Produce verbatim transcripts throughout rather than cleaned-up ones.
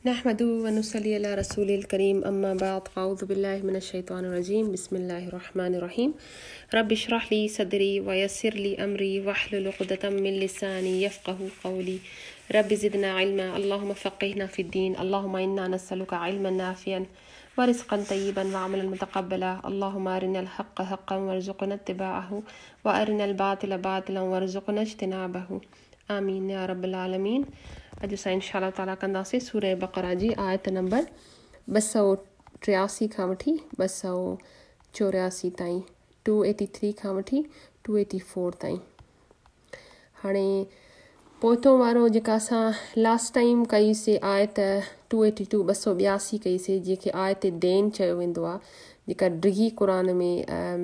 नहमदु व नुसल्ली अला रसूलिल करीम अम्मा बाद अऊज़ु बिल्लाहि मिनश शैतानिर रजीम बिस्मिल्लाहिर रहमानिर रहीम रब्बि इश्रह ली सदरी व यस्सिर ली अमरी वहलुल उक़दतम मिन लिसानी यफ़क़हू क़ौली रब्बि ज़िदना इल्मा अल्लाहुम्मा फ़क़्हिना फ़िद्दीन अल्लाहुम्मा इन्ना नस्अलुका इल्मन नाफ़िअन व रिज़्क़न तय्यिबन व अमलन मुतक़ब्बला अल्लाहुम्मा अरिनल हक़्क़ हक़्क़न वरज़ुक़ना इत्तिबाअहू व अरिनल बातिला बातिलन वरज़ुक़ना इज्तिनाबहू आमीन या रब्बल आलमीन। अॼु असां इंशाअल्लाह ताला कंदासीं सूरह बक़रा जी आयत नंबर ॿ सौ टियासी खां वठी ॿ सौ चौरासी ताईं टू एटी थ्री खां वठी टू एटी फोर ताईं। हाणे पोइतो वारो जेका असां लास्ट टाइम कईसीं आयत टू एटी टू ॿ सौ ॿियासी कईसीं जंहिंखे आयत देन चयो वेंदो आहे, जेका डिघी क़ुरान में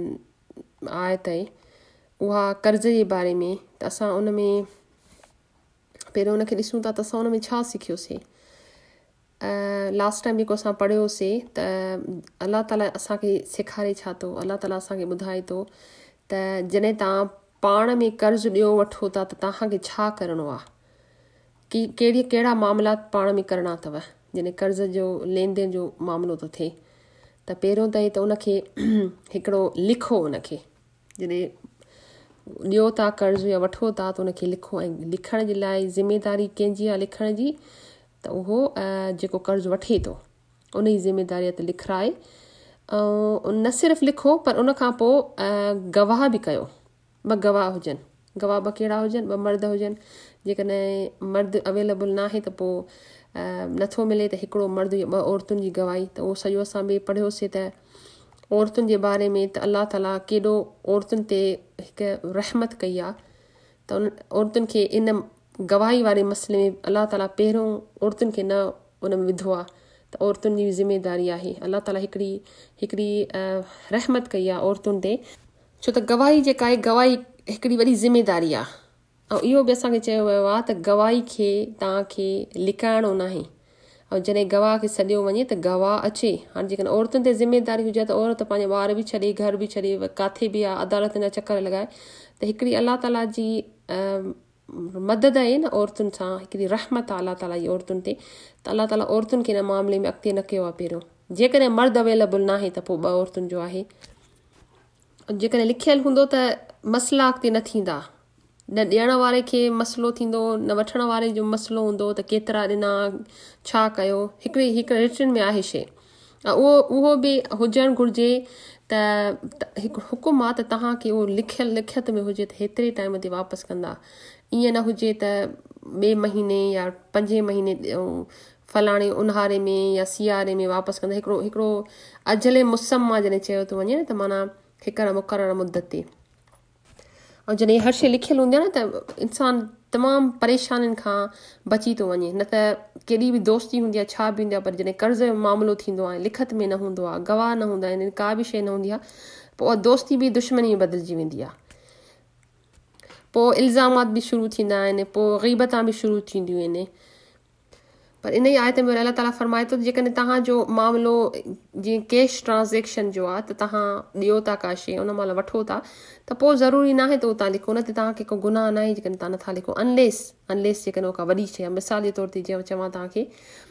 आयत आहे उहा कर्ज़ जे बारे में। त असां उन में पहिरियों उनखे ॾिसूं था त असां उन में छा सिखियोसीं। लास्ट टाइम जेको असां पढ़ियोसीं त अलाह ताला असांखे सेखारे छा थो, अलाह ताला असांखे ॿुधाए थो त जॾहिं तव्हां पाण में कर्ज़ ॾियो वठो था त तव्हांखे छा करिणो आहे, की कहिड़ी कहिड़ा मामलात पाण में करिणा अथव जॾहिं कर्ज़ जो लेन देन जो मामिलो थो थिए। त पहिरियों त त उनखे हिकिड़ो लिखो, उनखे जॾहिं ॾियो था कर्ज़ या वठो था त उनखे लिखो, ऐं लिखण जे लाइ ज़िमेदारी कंहिंजी आहे लिखण जी, त उहो जेको कर्ज़ वठे थो उन जी ज़िमेदारी ते लिखाए। ऐं न सिर्फ़ु लिखो पर उन खां पोइ गवाह बि कयो, ॿ गवाह हुजनि। गवाह ॿ कहिड़ा हुजनि, ॿ मर्द हुजनि। जेकॾहिं मर्द अवेलेबल न आहे त पोइ नथो मिले त हिकिड़ो मर्द या ॿ औरतुनि जी गवाही। त उहो सॼो असां बि पढ़ियोसीं त औरतुनि जे बारे में त अलाह ताला केॾो औरतुनि ते हिकु रहमत कई आहे। त उन औरतुनि खे इन गवाही वारे मसइले में अलाह ताला पहिरियों औरतुनि खे न उन में विधो आहे, त औरतुनि जी ज़िमेदारी आहे। अलाह ताला हिकिड़ी हिकिड़ी रहमत कई आहे औरतुनि ते, छो त गवाही जेका आहे गवाही हिकिड़ी वॾी ज़िमेदारी आहे। ऐं इहो बि असांखे चयो वियो आहे त गवाही खे तव्हांखे लिकाइणो न आहे, ऐं जॾहिं गवाह खे सॾियो वञे त गवाह अचे। हाणे जेकॾहिं औरतुनि ते ज़िमेदारी हुजे त औरत पंहिंजे ॿार बि छॾे, घर बि छॾे, किथे बि आहे, अदालत जा चकर लॻाए। त हिकिड़ी अलाह ताला जी मदद आहे न औरतुनि सां, हिकिड़ी रहमत आहे अलाह ताला जी औरतुनि ते। त अलाह ताला औरतुनि खे हिन मामले में अॻिते न कयो आहे पहिरियों। जेकॾहिं मर्द अवेलेबल न आहे त पोइ ॿ औरतुनि जो आहे। जेकॾहिं लिखियलु हूंदो त मसइला अॻिते न थींदा, न ॾियण वारे खे मसइलो थींदो, न वठण वारे जो मसइलो हूंदो त केतिरा ॾिना, छा कयो। हिकिड़ी हिकिड़े रिटन में आहे शइ, उहो उहो बि हुजणु घुरिजे। त हिकु हुकुम आहे त तव्हांखे उहो लिखियलु लिखियत में हुजे त हेतिरे टाइम ते वापसि कंदा। ईअं न हुजे त ॿिए महीने या पंजे महीने फलाणे ऊन्हारे में या सियारे में वापसि कंदा। हिकिड़ो हिकिड़ो अजले मुसम्मा जॾहिं चयो थो वञे त माना हिकड़ मुक़ररु मुद्दत ते। ऐं जॾहिं हर शइ लिखियलु हूंदी आहे न त इंसानु तमामु परेशानियुनि खां बची थो वञे। न त केॾी बि दोस्ती हूंदी आहे, छा बि हूंदी आहे, पर जॾहिं कर्ज़ जो मामिलो थींदो आहे, लिखत में न हूंदो आहे, गवाह न हूंदा आहिनि, का बि शइ न हूंदी आहे, पोइ दोस्ती बि दुश्मनी में बदिलजी वेंदी आहे। पोइ इल्ज़ामात बि शुरू थींदा आहिनि, पोइ ग़ीबतां बि शुरू थींदियूं आहिनि। पर इन ई आयत में अलाह ताला फरमाए थो जेकॾहिं तव्हांजो मामिलो जीअं कैश ट्रांज़ेक्शन जो आहे त तव्हां ॾियो था का शइ, उन महिल वठो था, त पोइ ज़रूरी न आहे त उहो तव्हां लिखो, न त तव्हांखे को गुनाह न आहे जेकॾहिं तव्हां नथा लिखो। अनलेस अनलेस जेकॾहिं का वॾी शइ आहे, मिसाल जे तौर ते जीअं चवां तव्हांखे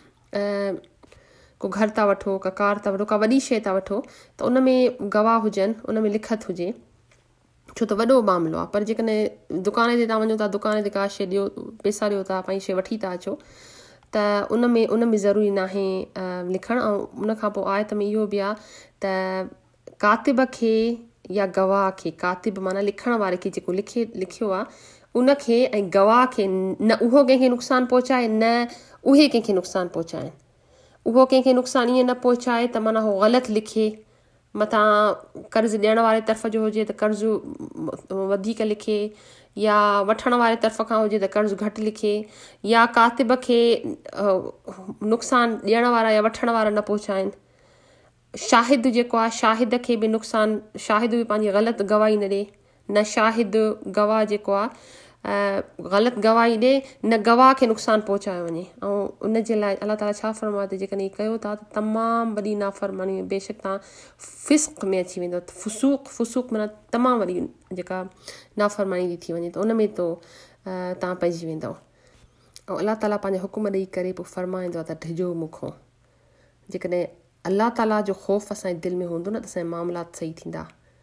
को घर था वठो, का कार था वठो, का वॾी शइ था वठो, त उन में गवाह हुजनि, उन में लिखत हुजे, छो त वॾो मामिलो आहे। पर जेकॾहिं दुकान ते तव्हां वञो था, दुकान ते का शइ ॾियो, पैसा ॾियो था, पंहिंजी शइ वठी था अचो, त उन में उन में ज़रूरी न आहे लिखणु। ऐं उन खां पोइ आयत में इहो बि आहे त कातिब खे या गवाह खे, कातिब माना लिखण वारे खे, जेको लिखे लिखियो आहे उनखे, ऐं गवाह खे न उहो कंहिंखे नुक़सानु पहुचाए, न उहे कंहिंखे नुक़सानु पहुचाइनि। उहो कंहिंखे नुक़सानु ईअं न पहुचाए त माना उहो ग़लति लिखे, मथां कर्ज़ु ॾियण वारे तरफ़ जो हुजे त कर्ज़ु वधीक लिखे, या वठण वारे तरफ़ खां हुजे त कर्ज़ु घटि लिखे, या कातिब खे नुक़सानु ॾियण वारा या वठण वारा न पहुचाइनि। शाहिद जेको आहे, शाहिद खे बि नुक़सानु, शाहिद बि पंहिंजी ग़लति गवाही न ॾिए, न शाहिद गवाह जेको आहे ग़लति गवाही ॾिए, न गवाह खे नुक़सानु पहुचायो वञे। ऐं उन जे लाइ अलाह ताला छा फरमाए थो, जेकॾहिं कयो था त तमामु वॾी नाफ़रमानी, बेशक तव्हां फ़िस्क़ में अची वेंदो। फुसूक फुसूक माना तमामु वॾी जेका नाफ़रमानी थी थी वञे, त उन में तो तव्हां पइजी वेंदव। ऐं अलाह ताला पंहिंजा हुकुम ॾेई करे पोइ फरमाईंदो आहे त डिॼो मूंखां। जेकॾहिं अलाह ताला जो ख़ौफ़ असांजे दिलि में हूंदो न त असांजा मामलात सही थींदा।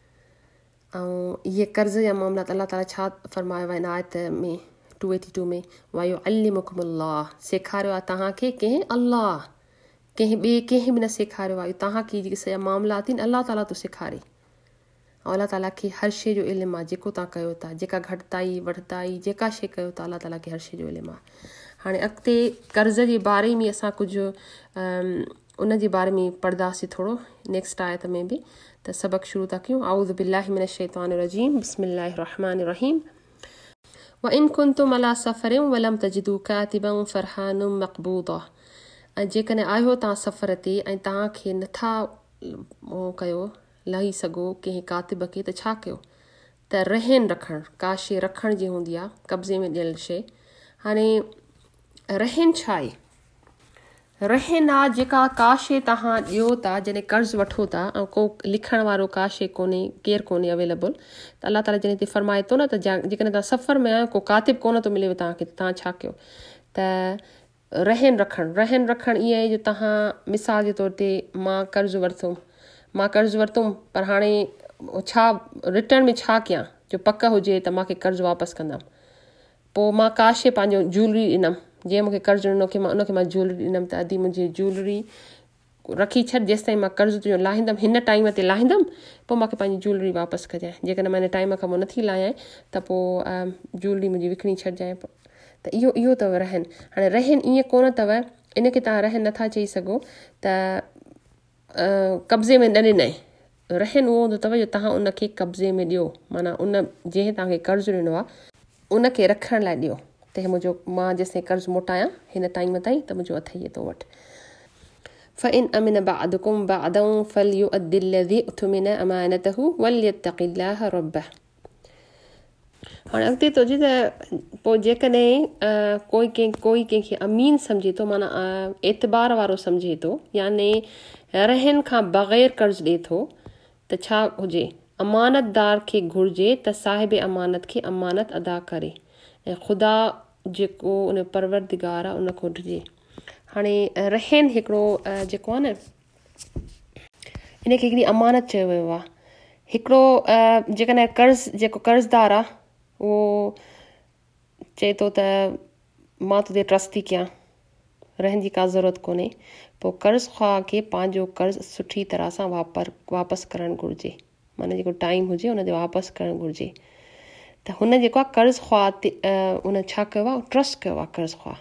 ऐं इहे कर्ज़ जा मामलात अलाह ताला छा फरमायो आहे इन आयत में टू एटी टू में, वायो अल्लिमुकुम अल्लाह, सेखारियो आहे तव्हांखे कंहिं अल्लाह, कंहिं ॿिए कंहिं बि न सेखारियो आहे। तव्हांखे जेके सॼा मामलात आहिनि अलाह ताला थो सेखारे। ऐं अलाह ताला खे हर शइ जो इल्मु आहे, जेको तव्हां कयो था, जेका घटिताई वठिताई जेका शइ कयो था, अलाह ताला खे हर शइ जो इल्मु आहे। हाणे अॻिते कर्ज़ जे बारे में असां कुझु उन जे बारे में पढ़ंदासीं थोरो नेक्स्ट आयत में बि। त सबक़ शुरू था कयूं। आऊज़ु बिल्लाहि मिनश शैतानिर रजीम, बिस्मिल्लाहिर रहमानिर रहीम। व इन कुंतुम अला सफ़रिन वलम तजिदू कातिबन फरहानुम मक़बूदा। ऐं जेकॾहिं आयो तव्हां सफ़र ते ऐं तव्हांखे नथा उहो कयो लही सघो कंहिं कातिब खे, त छा कयो? त रहन रखणु, का शइ रखण जी हूंदी आहे, कब्ज़े में ॾियल शइ। हाणे रहन छा आहे? रहन आहे जेका का शइ तव्हां ॾियो था, जॾहिं कर्ज़ु वठो था ऐं को लिखण वारो का शइ कोन्हे, केरु कोन्हे अवेलेबल, त अलाह ताला जॾहिं हिते फरमाए थो न त जेकॾहिं तव्हां सफ़र में आहियो, को कातिब कोन थो मिलेव तव्हांखे, त तव्हां छा कयो? त रहन रखणु, रहन रखणु ईअं आहे जो तव्हां मिसाल जे तौर ते मां कर्ज़ु वरितुमि, मां कर्ज़ु वरितुमि पर हाणे छा रिटर्न में छा कयां जो पक हुजे त मूंखे कर्ज़ु वापसि कंदमि। पोइ मां का शइ पंहिंजो ज्वैलरी ॾिनमि, जीअं मूंखे कर्ज़ु ॾिनो की मां उनखे मां ज्वैलरी ॾिनमि, त अदी मुंहिंजी ज्वैलरी रखी छॾ, जेसि ताईं मां कर्ज़ु तुंहिंजो लाहींदमि, हिन टाइम ते लाहींदमि, पोइ मूंखे पंहिंजी ज्वैलरी वापसि कजांइ। जेकॾहिं मां हिन टाइम खां पोइ नथी लाहियां त पोइ ज्वैलरी मुंहिंजी विकिणी छॾिजांइ। त इहो इहो अथव रहन। हाणे रहन ईअं कोन अथव, इनखे तव्हां रहन नथा चई सघो त कब्ज़े में न ॾिनई। रहन उहो हूंदो अथव जो तव्हां उनखे कब्ज़े में ॾियो, माना उन जंहिं तव्हांखे कर्ज़ु ॾिनो आहे उनखे रखण लाइ ॾियो, त मुंहिंजो मां जेसिताईं कर्ज़ु मोटायां हिन टाइम ताईं त मुंहिंजो अथई तो वटि। फ़इन अमिन बअदकुम बअदन फलयुअद्दि अल्लज़ी उतमिन अमानतहु वलयत्तक़िल्लाह रब्बह। हाणे अॻिते थो अचे त पोइ जेकॾहिं कोई कंहिं कोई कंहिंखे अमीन सम्झे थो, माना एतबार वारो सम्झे थो, याने रहन खां बग़ैर कर्ज़ु ॾिए थो, त छा हुजे? अमानतदार खे घुरिजे त साहिब अमानत खे अमानत अदा करे ऐं ख़ुदा जेको उन परवरदिगार आहे उन खां ॾिजे। हाणे रहन हिकिड़ो जेको आहे न, इनखे हिकिड़ी अमानत चयो वियो आहे। हिकिड़ो जेकॾहिं कर्ज़ जेको कर्ज़दार आहे उहो चए थो त मां तुंहिंजे ट्रस्ट थी कयां, रहन जी का ज़रूरत कोन्हे, पोइ कर्ज़ ख़्वाह खे पंहिंजो कर्ज़ु सुठी तरह सां वापर वापसि करणु घुरिजे, माना जेको टाइम हुजे उन ते वापसि करणु घुरिजे। त हुन जेको आहे कर्ज़ ख़्वाह ते उन छा कयो आहे? ट्रस्ट कयो आहे कर्ज़ ख़्वाह।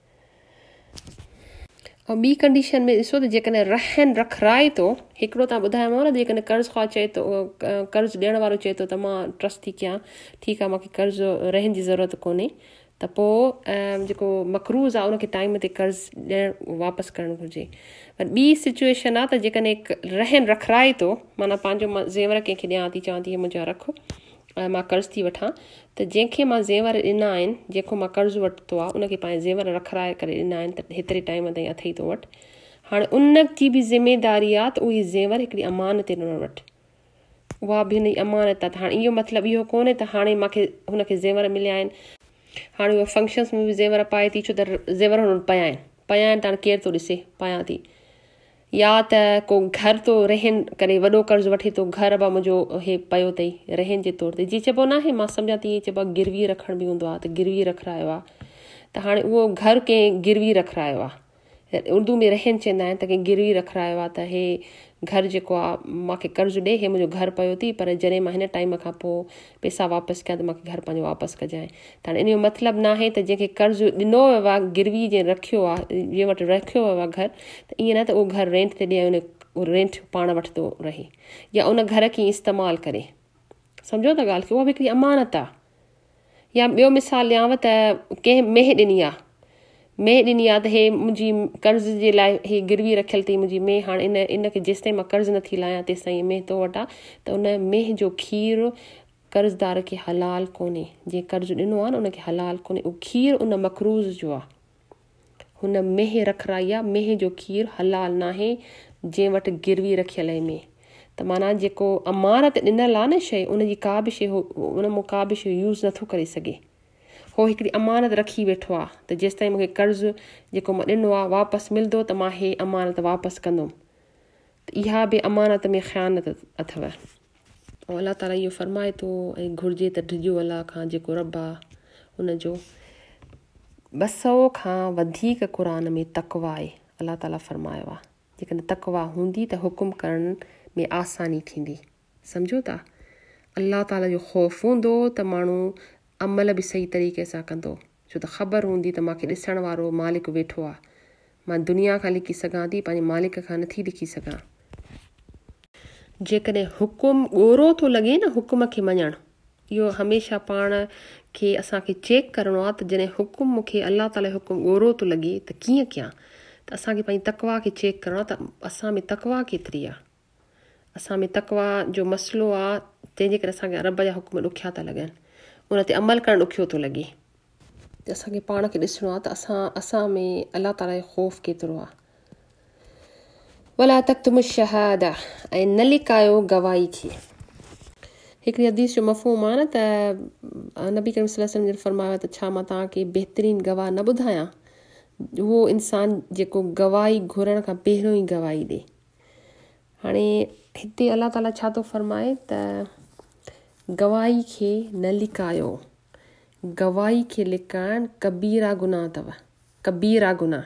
ऐं ॿी कंडीशन में ॾिसो त जेकॾहिं रहन रखाए थो, हिकिड़ो तव्हां ॿुधायोमांव न, जेकॾहिं कर्ज़ ख़्वाह चए थो, कर्ज़ु ॾियण वारो चए थो त मां ट्रस्ट थी कयां, ठीकु आहे, मूंखे कर्ज़ु रहन जी ज़रूरत कोन्हे, त पोइ जेको मक़रूज़ आहे उनखे टाइम ते कर्ज़ु ॾियणु वापसि करणु घुरिजे। पर ॿी सिचुएशन आहे त जेकॾहिं रहन रखाए थो, माना पंहिंजो मां ज़ेवर कंहिंखे ॾियां थी, चवां थी मुंहिंजा रख, मां कर्ज़ु थी वठां, त जंहिंखे मां ज़ेवर ॾिना आहिनि, जेको मां कर्ज़ु वरितो आहे उनखे पंहिंजे ज़ेवर रखाए करे ॾिना आहिनि, त हेतिरे टाइम ताईं अथई तो वटि। हाणे उन जी बि ज़िमेदारी आहे त उहे ज़ेवर हिकिड़ी अमानत ते ॾियणु वटि, उहा बि हिन जी अमानत आहे। त हाणे इहो मतिलबु इहो कोन्हे त हाणे मूंखे हुनखे ज़ेवर मिलिया आहिनि, हाणे उहा फंक्शन्स में बि ज़ेवर पाए थी, छो त ज़ेवर हुननि पिया आहिनि पिया आहिनि त हाणे केरु थो ॾिसे पायां थी। या त को घर थो रहन करे वॾो कर्ज़ु वठे थो, घर बि मुंहिंजो इहे पियो अथई रहन जे तौर ते, जीअं चइबो न आहे, मां सम्झां थी चइबो आहे गिरवी रखण बि हूंदो आहे, त गिरवी रखायो आहे, त हाणे उहो घर कंहिं गिरवी रखायो आहे, उर्दू में रहन चवंदा आहिनि, त कंहिं गिरवी रखायो आहे, त हे घर जेको आहे मूंखे कर्ज़ु ॾे, हे मुंहिंजो घर पियो थी, पर जॾहिं मां हिन टाइम खां पोइ पैसा वापसि कयां त मूंखे घर पंहिंजो वापसि कजांइ। त हाणे इन जो मतिलबु न आहे त जंहिंखे कर्ज़ु ॾिनो वियो आहे, गिरवी जंहिं रखियो आहे, जंहिं वटि रखियो वियो आहे घर, त ईअं न त उहो घर रेंट ते ॾिए, उन उहो रेंट पाण वठंदो रहे या उन घर खे इस्तेमालु करे। सम्झो था ॻाल्हि खे? उहा बि हिकिड़ी अमानत आहे। या ॿियो मिसाल ॾियांव त कंहिं मेह ॾिनी आहे, मेह ॾिनी आहे त हे मुंहिंजी कर्ज़ जे लाइ हे गिरवी रखियल अथई मुंहिंजी मेह, हाणे इन इनखे जेसि ताईं मां कर्ज़ु नथी लाहियां तेसि ताईं मेह तो वटि आहे, त उन मेह जो खीरु कर्ज़दार खे हलाल कोन्हे, जंहिं कर्ज़ु ॾिनो आहे न उनखे हलाल कोन्हे, उहो खीरु उन मक़रूज़ जो आहे, हुन मेह रखाई आहे, मेह जो खीरु हलाल न आहे जंहिं वटि गिरवी रखियल आहे मेह। त माना जेको अमानत ॾिनल आहे न शइ, उनजी का बि शइ उन मां का बि शइ यूज़ नथो करे सघे, हो हिकिड़ी अमानत रखी वेठो आहे त जेसि ताईं मूंखे कर्ज़ु जेको मां ॾिनो आहे वापसि मिलंदो त मां हे अमानत वापसि कंदुमि त इहा बि अमानत में ख़यानत अथव। ऐं अलाह ताला इहो फरमाए थो ऐं घुरिजे त डिॼो अलाह खां जेको रब आहे उनजो ॿ सौ खां वधीक क़ुर में तक़वा आहे। अलाह ताला फरमायो आहे जेकॾहिं तक़वा हूंदी त हुकुम करण में आसानी थींदी। सम्झो था, अलाह ताला जो ख़ौफ़ हूंदो त माण्हू अमल बि सही तरीक़े सां कंदो, छो त ख़बर हूंदी त मूंखे ॾिसण वारो मालिक वेठो आहे, मां दुनिया खां लिखी सघां थी, पंहिंजे मालिक खां नथी लिखी सघां। जेकॾहिं हुकुम ॻोरो थो लॻे न हुकुम खे मञणु, इहो हमेशह पाण खे असांखे चेक करिणो आहे त जॾहिं हुकुम मूंखे अलाह ताला जो हुकुम ॻोरो थो लॻे त कीअं कयां। त असांखे पंहिंजी तक़वा खे चेक करिणो आहे त असां में तक़वा केतिरी आहे। असां में तक़वा जो मसइलो आहे जंहिंजे करे असांखे रब जा हुकुम ॾुखिया था लॻनि, उन ते अमल करणु ॾुखियो थो लॻे। त असांखे पाण खे ॾिसणो आहे त असां असां में अलाह ताला जो ख़ौफ़ केतिरो आहे। वला तक्तुमु शहादा, ऐं न लिकायो गवाही खे। हिकिड़ी हदीस जो मफ़हूम आहे न त नबी करीम सल्लल्लाहु अलैहि वसल्लम जन फरमायो त छा मां तव्हांखे बहितरीन गवाह न ॿुधायां। उहो इंसान जेको गवाही घुरण खां पहिरियों ई गवाही ॾे। हाणे हिते अलाह ताला छा थो फरमाए त गवाही खे न लिकायो। गवाही खे लिकाइण कबीरा गुनाह अथव, कबीरा गुनाह।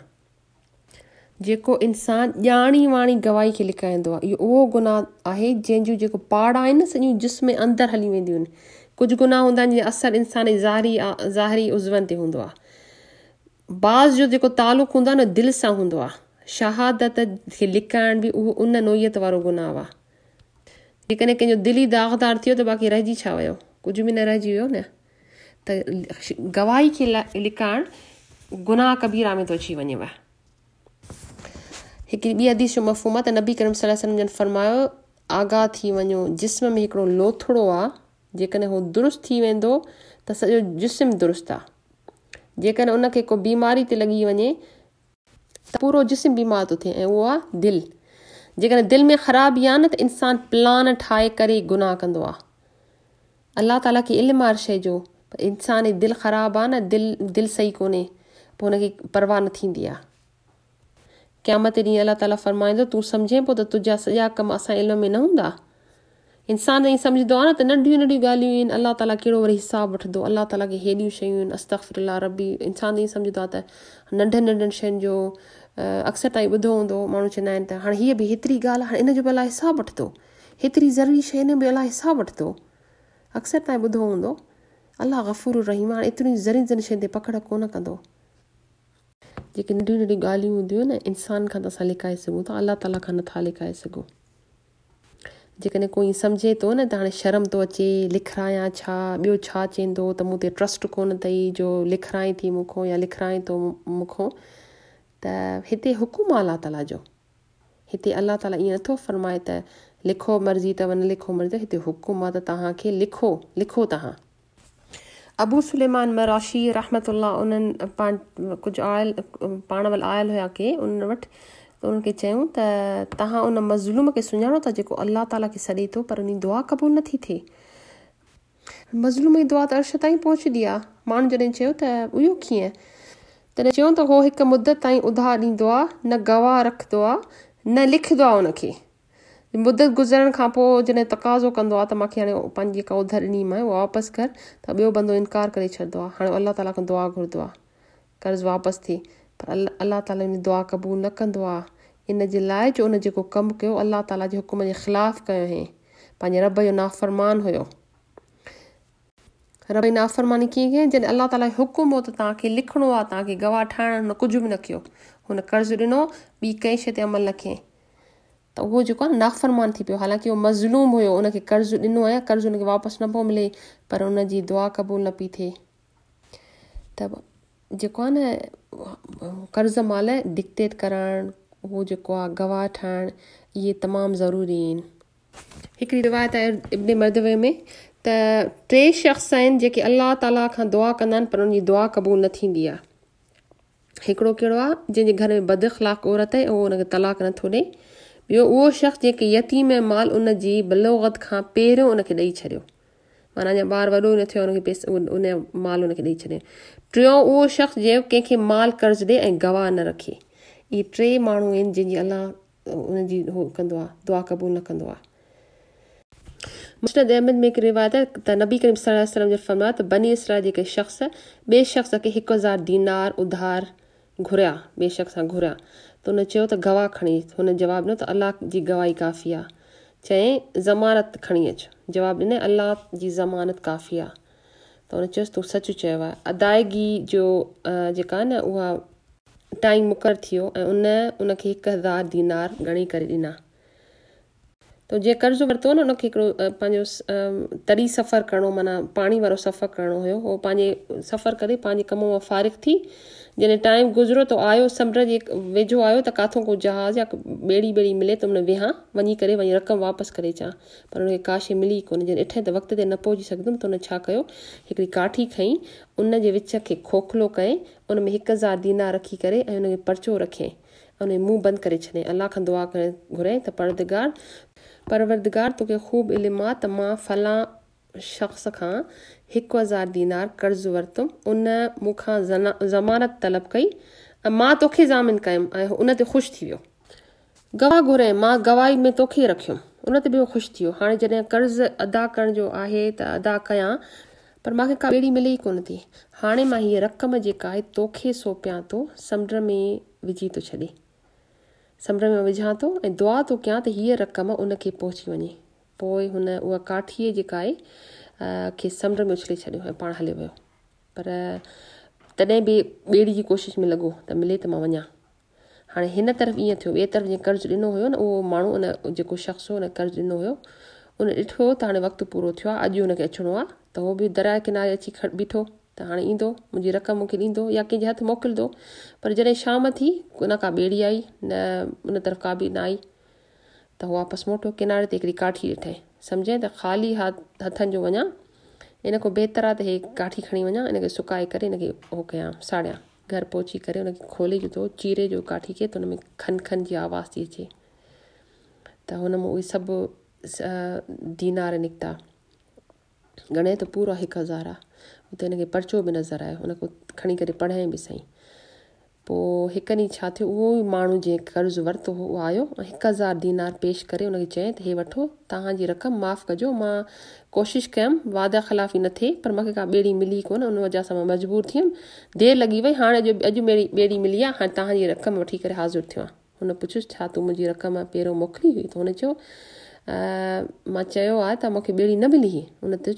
जेको इंसान ॼाणी वाणी गवाही खे लिकाईंदो आहे इहो उहो गुनाह आहे जंहिंजूं जेको पाड़ आहिनि न सॼियूं जिस्म में अंदरि हली वेंदियूं आहिनि। कुझु गुनाह हूंदा आहिनि जीअं असरु इंसान जी ज़ाहिरी ज़ाहिरी उज़वनि ते हूंदो आहे। बाज़ जो जेको तालुक़ु हूंदो आहे न दिलि सां हूंदो आहे। शहादत खे लिकाइण बि उहो उन नोयत वारो गुनाह आहे। जेकॾहिं कंहिंजो दिलि ई दाग़दार थियो त बाक़ी रहिजी छा वियो, कुझु बि न रहिजी वियो न। त गवाही खे लिकाइण गुनाह कबीरा में थो अची वञेव। हिकिड़ी ॿी हदीस जो मफ़हूम आहे त नबी करीम सल्लल्लाहु अलैहि वसल्लम जन फरमायो आगाह थी वञो, जिस्म में हिकिड़ो लोथड़ो आहे, जेकॾहिं उहो दुरुस्त थी वेंदो त सॼो जिस्म दुरुस्त आहे। जेकॾहिं उनखे को बीमारी ते लॻी वञे त पूरो जिस्म बीमार थो थिए, ऐं उहो आहे दिलि। जेकॾहिं दिलि में ख़राबी आहे न त इंसान प्लान ठाहे करे गुनाह कंदो आहे। अलाह ताला खे इल्मु आहे शइ जो, इंसान जी दिलि ख़राबु आहे न, दिलि दिलि सही कोन्हे, पोइ हुनखे परवाह न थींदी आहे। क़यामत ॾींहुं अलाह ताला फरमाईंदो तूं सम्झे पोइ त तुंहिंजा सॼा कम असां इल्म में न हूंदा। इंसान ईअं सम्झंदो आहे न त नंढियूं नंढियूं ॻाल्हियूं आहिनि, अलाह ताला कहिड़ो वरी हिसाबु वठंदो, अलाह ताला खे हेॾियूं शयूं आहिनि, अस्तग़फिरुल्लाह रबी। इंसान ईअं सम्झंदो आहे त नंढनि नंढनि शयुनि जो अक्सर ताईं ॿुधो हूंदो, माण्हू चवंदा आहिनि त हाणे हीअ बि हेतिरी ॻाल्हि, हाणे इन जो बि अलाह हिसाबु वठंदो, हेतिरी ज़रूरी शइ इन बि अलाह हिसाबु वठंदो। अक्सर ताईं ॿुधो हूंदो। अलाह गफ़ूर रहीम हाणे एतिरियूं ज़री ज़री शयुनि ते पकड़ कोन कंदो। जेके नंढियूं नंढियूं ॻाल्हियूं हूंदियूं न इंसान खां त असां लिकाए सघूं था, अलाह ताला खां नथा लिकाए सघूं। जेकॾहिं कोई सम्झे थो न त हाणे शर्म थो अचे, लिखायां छा, ॿियो छा चवंदो, त मूं ते ट्रस्ट कोन अथई जो लिखाए थी मूंखों या लिखाए थो मूंखों, त हिते हुकुम आहे अलाह ताला जो। हिते अलाह ताला ईअं नथो फरमाए त लिखो मर्ज़ी अथव न लिखो मर्ज़ी, हिते हुकुम आहे त तव्हांखे लिखो, लिखो तव्हां। अबू सुलेमान मराशी रहमतुल्लाह उन्हनि पाण कुझु आयल पाण वटि आयल हुया के उन वटि, त उनखे चयूं त तव्हां उन मज़लूम खे सुञाणो था जेको अलाह ताला खे सॾे थो पर उन दुआ क़बूल नथी थिए। मज़लूम जी दुआ त अर्श ताईं पहुचंदी आहे। माण्हू जॾहिं चयो त इहो कीअं, तॾहिं चयूं त उहो हिकु मुदत ताईं उधार ॾींदो आहे, न गवाह रखंदो आहे, न लिखंदो आहे उनखे। मुदत गुज़रण खां पोइ जॾहिं तक़ाज़ो कंदो आहे त मूंखे हाणे पंहिंजी जेका उधार ॾिनी उहा वापसि कर, त ॿियो बंदो इनकार करे छॾंदो आहे। हाणे अलाह ताला खां दुआ घुरंदो आहे कर्ज़ु वापसि थिए, पर अलाह अलाह ताला जी दुआ क़बूल न कंदो आहे। इन जे लाइ जो उन जेको कमु कयो अलाह ताला जे हुकुम जे ख़िलाफ़ु कयो हुई, पंहिंजे रब जो नाफ़रमान हुयो। रब जी नाफ़रमानी कीअं कयईं, जॾहिं अलाह ताला जो हुकुम हो त तव्हांखे लिखिणो आहे, तव्हांखे गवाह ठाहिणो न, कुझु बि न कयो। हुन कर्ज़ु ॾिनो, ॿी कंहिं शइ ते अमल न कयईं, त उहो जेको आहे न नाफ़रमान थी पियो। हालांकि उहो मज़लूम हुयो, उनखे कर्ज़ु ॾिनो आहे, कर्ज़ु उनखे वापसि न पियो मिले, पर उनजी दुआ क़बूल न पई थिए। त जेको आहे न कर्ज़ महिल डिक्टेट करणु, उहो जेको आहे गवाह ठाहिणु, इहे तमामु ज़रूरी आहिनि। हिकिड़ी रिवायत आहे इब्न मरदवे में त टे शख़्स आहिनि जेके अलाह ताला खां दुआ कंदा आहिनि पर उनजी दुआ क़बूल न थींदी आहे। हिकिड़ो कहिड़ो आहे, जंहिंजे घर में बद अख़लाक़ औरत आहे, उहो उनखे तलाक नथो ॾे। ॿियो उहो शख़्स जेके यतीम माल उनजी बलोगत खां पहिरियों उनखे ॾेई छॾियो, माना अञा ॿार वॾो न थियो हुनखे पैसा उन माल हुनखे ॾेई छॾे। टियों उहो शख़्स जंहिं कंहिंखे माल कर्ज़ु ॾे ऐं गवाह न रखे। इहे टे माण्हू आहिनि जंहिंजी अलाह उनजी हो कंदो आहे, दुआ क़बूल न कंदो आहे। मुस्नद अहमद में हिकु रिवायत आहे त नबी करीम सल्लल्लाहु अलैहि वसल्लम जो फरमायो त बनी इसराइल जेके शख़्स ॿिए शख़्स खे हिकु हज़ार दीनार उधार घुरिया, ॿिए शख़्स सां घुरिया त हुन चयो त गवाह खणी। हुन जवाबु ॾिनो त अलाह जी गवाही काफ़ी आहे। चई ज़मानत खणी अचु, जवाबु ॾिनई अलाह जी ज़मानत काफ़ी आहे। त हुन चयोसि तूं सच चयो आहे। अदायगी जो जेका आहे न उहा टाइम मुक़ररु थियो ऐं उन उनखे हिकु हज़ार दीनार ॻणी करे ॾिना। त जीअं कर्ज़ु वरितो न उनखे हिकिड़ो पंहिंजो तरी सफ़र करिणो, माना पाणी वारो सफ़र करिणो हुयो। उहो पंहिंजे सफ़र करे पंहिंजे कम मां फारिग़ थी जॾहिं टाइम गुज़रियो त आयो समुंड जे वेझो आयो त काथो को जहाज़ या ॿेड़ी ॿेड़ी मिले त उन विहा वञी करे वञी रक़म वापसि करे अचां, पर उनखे काशे मिली कोन्हे। जॾहिं ॾिठे त वक़्त ते न पहुची सघंदुमि त उन छा कयो, हिकिड़ी काठी खईं, उन जे विच खे खोखलो कयईं, उन में हिकु हज़ार दीनार रखी करे ऐं उनखे पर्चो रखियईं, उन मुंहुं बंदि करे छॾियईं। अलाह खां दुआ करे घुरियईं त परवरदिगार परवरदिगार तोखे ख़ूब इल्मु आहे त मां फलां शख़्स खां हिकु हज़ार दीनार कर्ज़ु वरितुमि, उन मूंखां ज़मानत तलब कई ऐं मां तोखे ज़ामिन कयुमि ऐं उन ते ख़ुशि थी वियो। गवाह घुरियईं, मां गवाही में तोखे रखियुमि, उन ते बि उहो ख़ुशि थी वियो। हाणे जॾहिं कर्ज़ु अदा करण जो आहे त अदा कयां, पर मूंखे का ॿेड़ी मिले ई कोन थी। हाणे मां हीअ रक़म जेका आहे तोखे सौंपियां थो, समुंड में विझी थो छॾे, समुंड में विझां थो ऐं दुआ थो कयां त हीअ रक़म उनखे पहुची वञे। पोइ हुन उहा काठीअ जेका आहे खे समुंड में उछले छॾियो ऐं पाण हलियो वियो। पर तॾहिं बि ॿेड़ी जी कोशिशि में लॻो त मिले त मां वञा। हाणे हिन तरफ़ ईअं थियो, ॿिए तरफ़ जीअं कर्ज़ु ॾिनो हुयो न उहो माण्हू, उन जेको शख़्स हो उन कर्ज़ु ॾिनो हुयो, उन ॾिठो त हाणे वक़्तु पूरो थियो आहे, अॼु हुनखे अचिणो आहे, त उहो बि दरिया किनारे अची ख बीठो त हाणे ईंदो, मुंहिंजी रक़म मूंखे ॾींदो या कंहिंजे हथु मोकिलींदो। पर जॾहिं शाम थी न का ॿेड़ी आई, न उन तरफ़ का बि न आई, त उहो वापसि मोटो किनारे ते हिकिड़ी काठी ॾिठई। सम्झे त ख़ाली हथ हथनि जो वञा, इन खां बहितर आहे त हे काठी खणी वञा, इनखे सुकाए करे इनखे उहो कयां साड़ियां। घर पहुची करे उनखे खोले ॾिठो, चीरे जो काठी खे, त उन में खन खन जी आवाज़ थी अचे, त हुन में उहे सभु दीनार निकिता। घणे त पूरो हिकु हज़ार आहे। हुते हिनखे पर्चो बि नज़र आयो, हुनखे खणी करे पढ़ाइं बि सही। पोइ हिकु ॾींहुं छा थियो, उहो ई माण्हू जंहिं कर्ज़ु वरितो हो उहो आयो ऐं हिकु हज़ार दीनार पेश करे उनखे चयईं त हे वठो, तव्हांजी रक़म माफ़ु कजो, मां कोशिशि कयमि वादा ख़िलाफ़ी न थिए, पर मूंखे का ॿेड़ी मिली कोन, उन वजह सां मां मजबूर थी वियुमि, देरि लॻी वई, हाणे अॼु अॼु मेरी ॿेड़ी मिली आहे, हाणे तव्हांजी रक़म वठी करे हाज़िर थियो आहे। हुन पुछियुसि छा तूं मुंहिंजी रक़म पहिरियों मोकिली हुई? त हुन चयो मां चयो आहे त मूंखे ॿेड़ी न मिली हुई। उन ते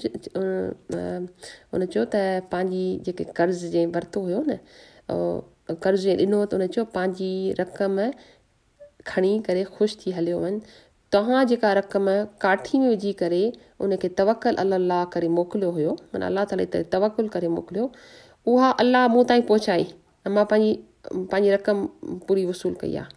उन चयो त पंहिंजी जेके कर्ज़ु जंहिं वरितो हुयो न, कर्ज़ु जंहिं ॾिनो त उन चयो पंहिंजी रक़म खणी करे ख़ुशि थी हलियो वञ, तव्हां जेका रक़म काठी में विझी करे उनखे तवकल अल्लाह करे मोकिलियो हुयो, माना अलाह ताला ते तवकुल करे मोकिलियो, उहा अलाह मूं ताईं पहुचाई ऐं मां पंहिंजी पंहिंजी रक़म पूरी वसूल कई आहे।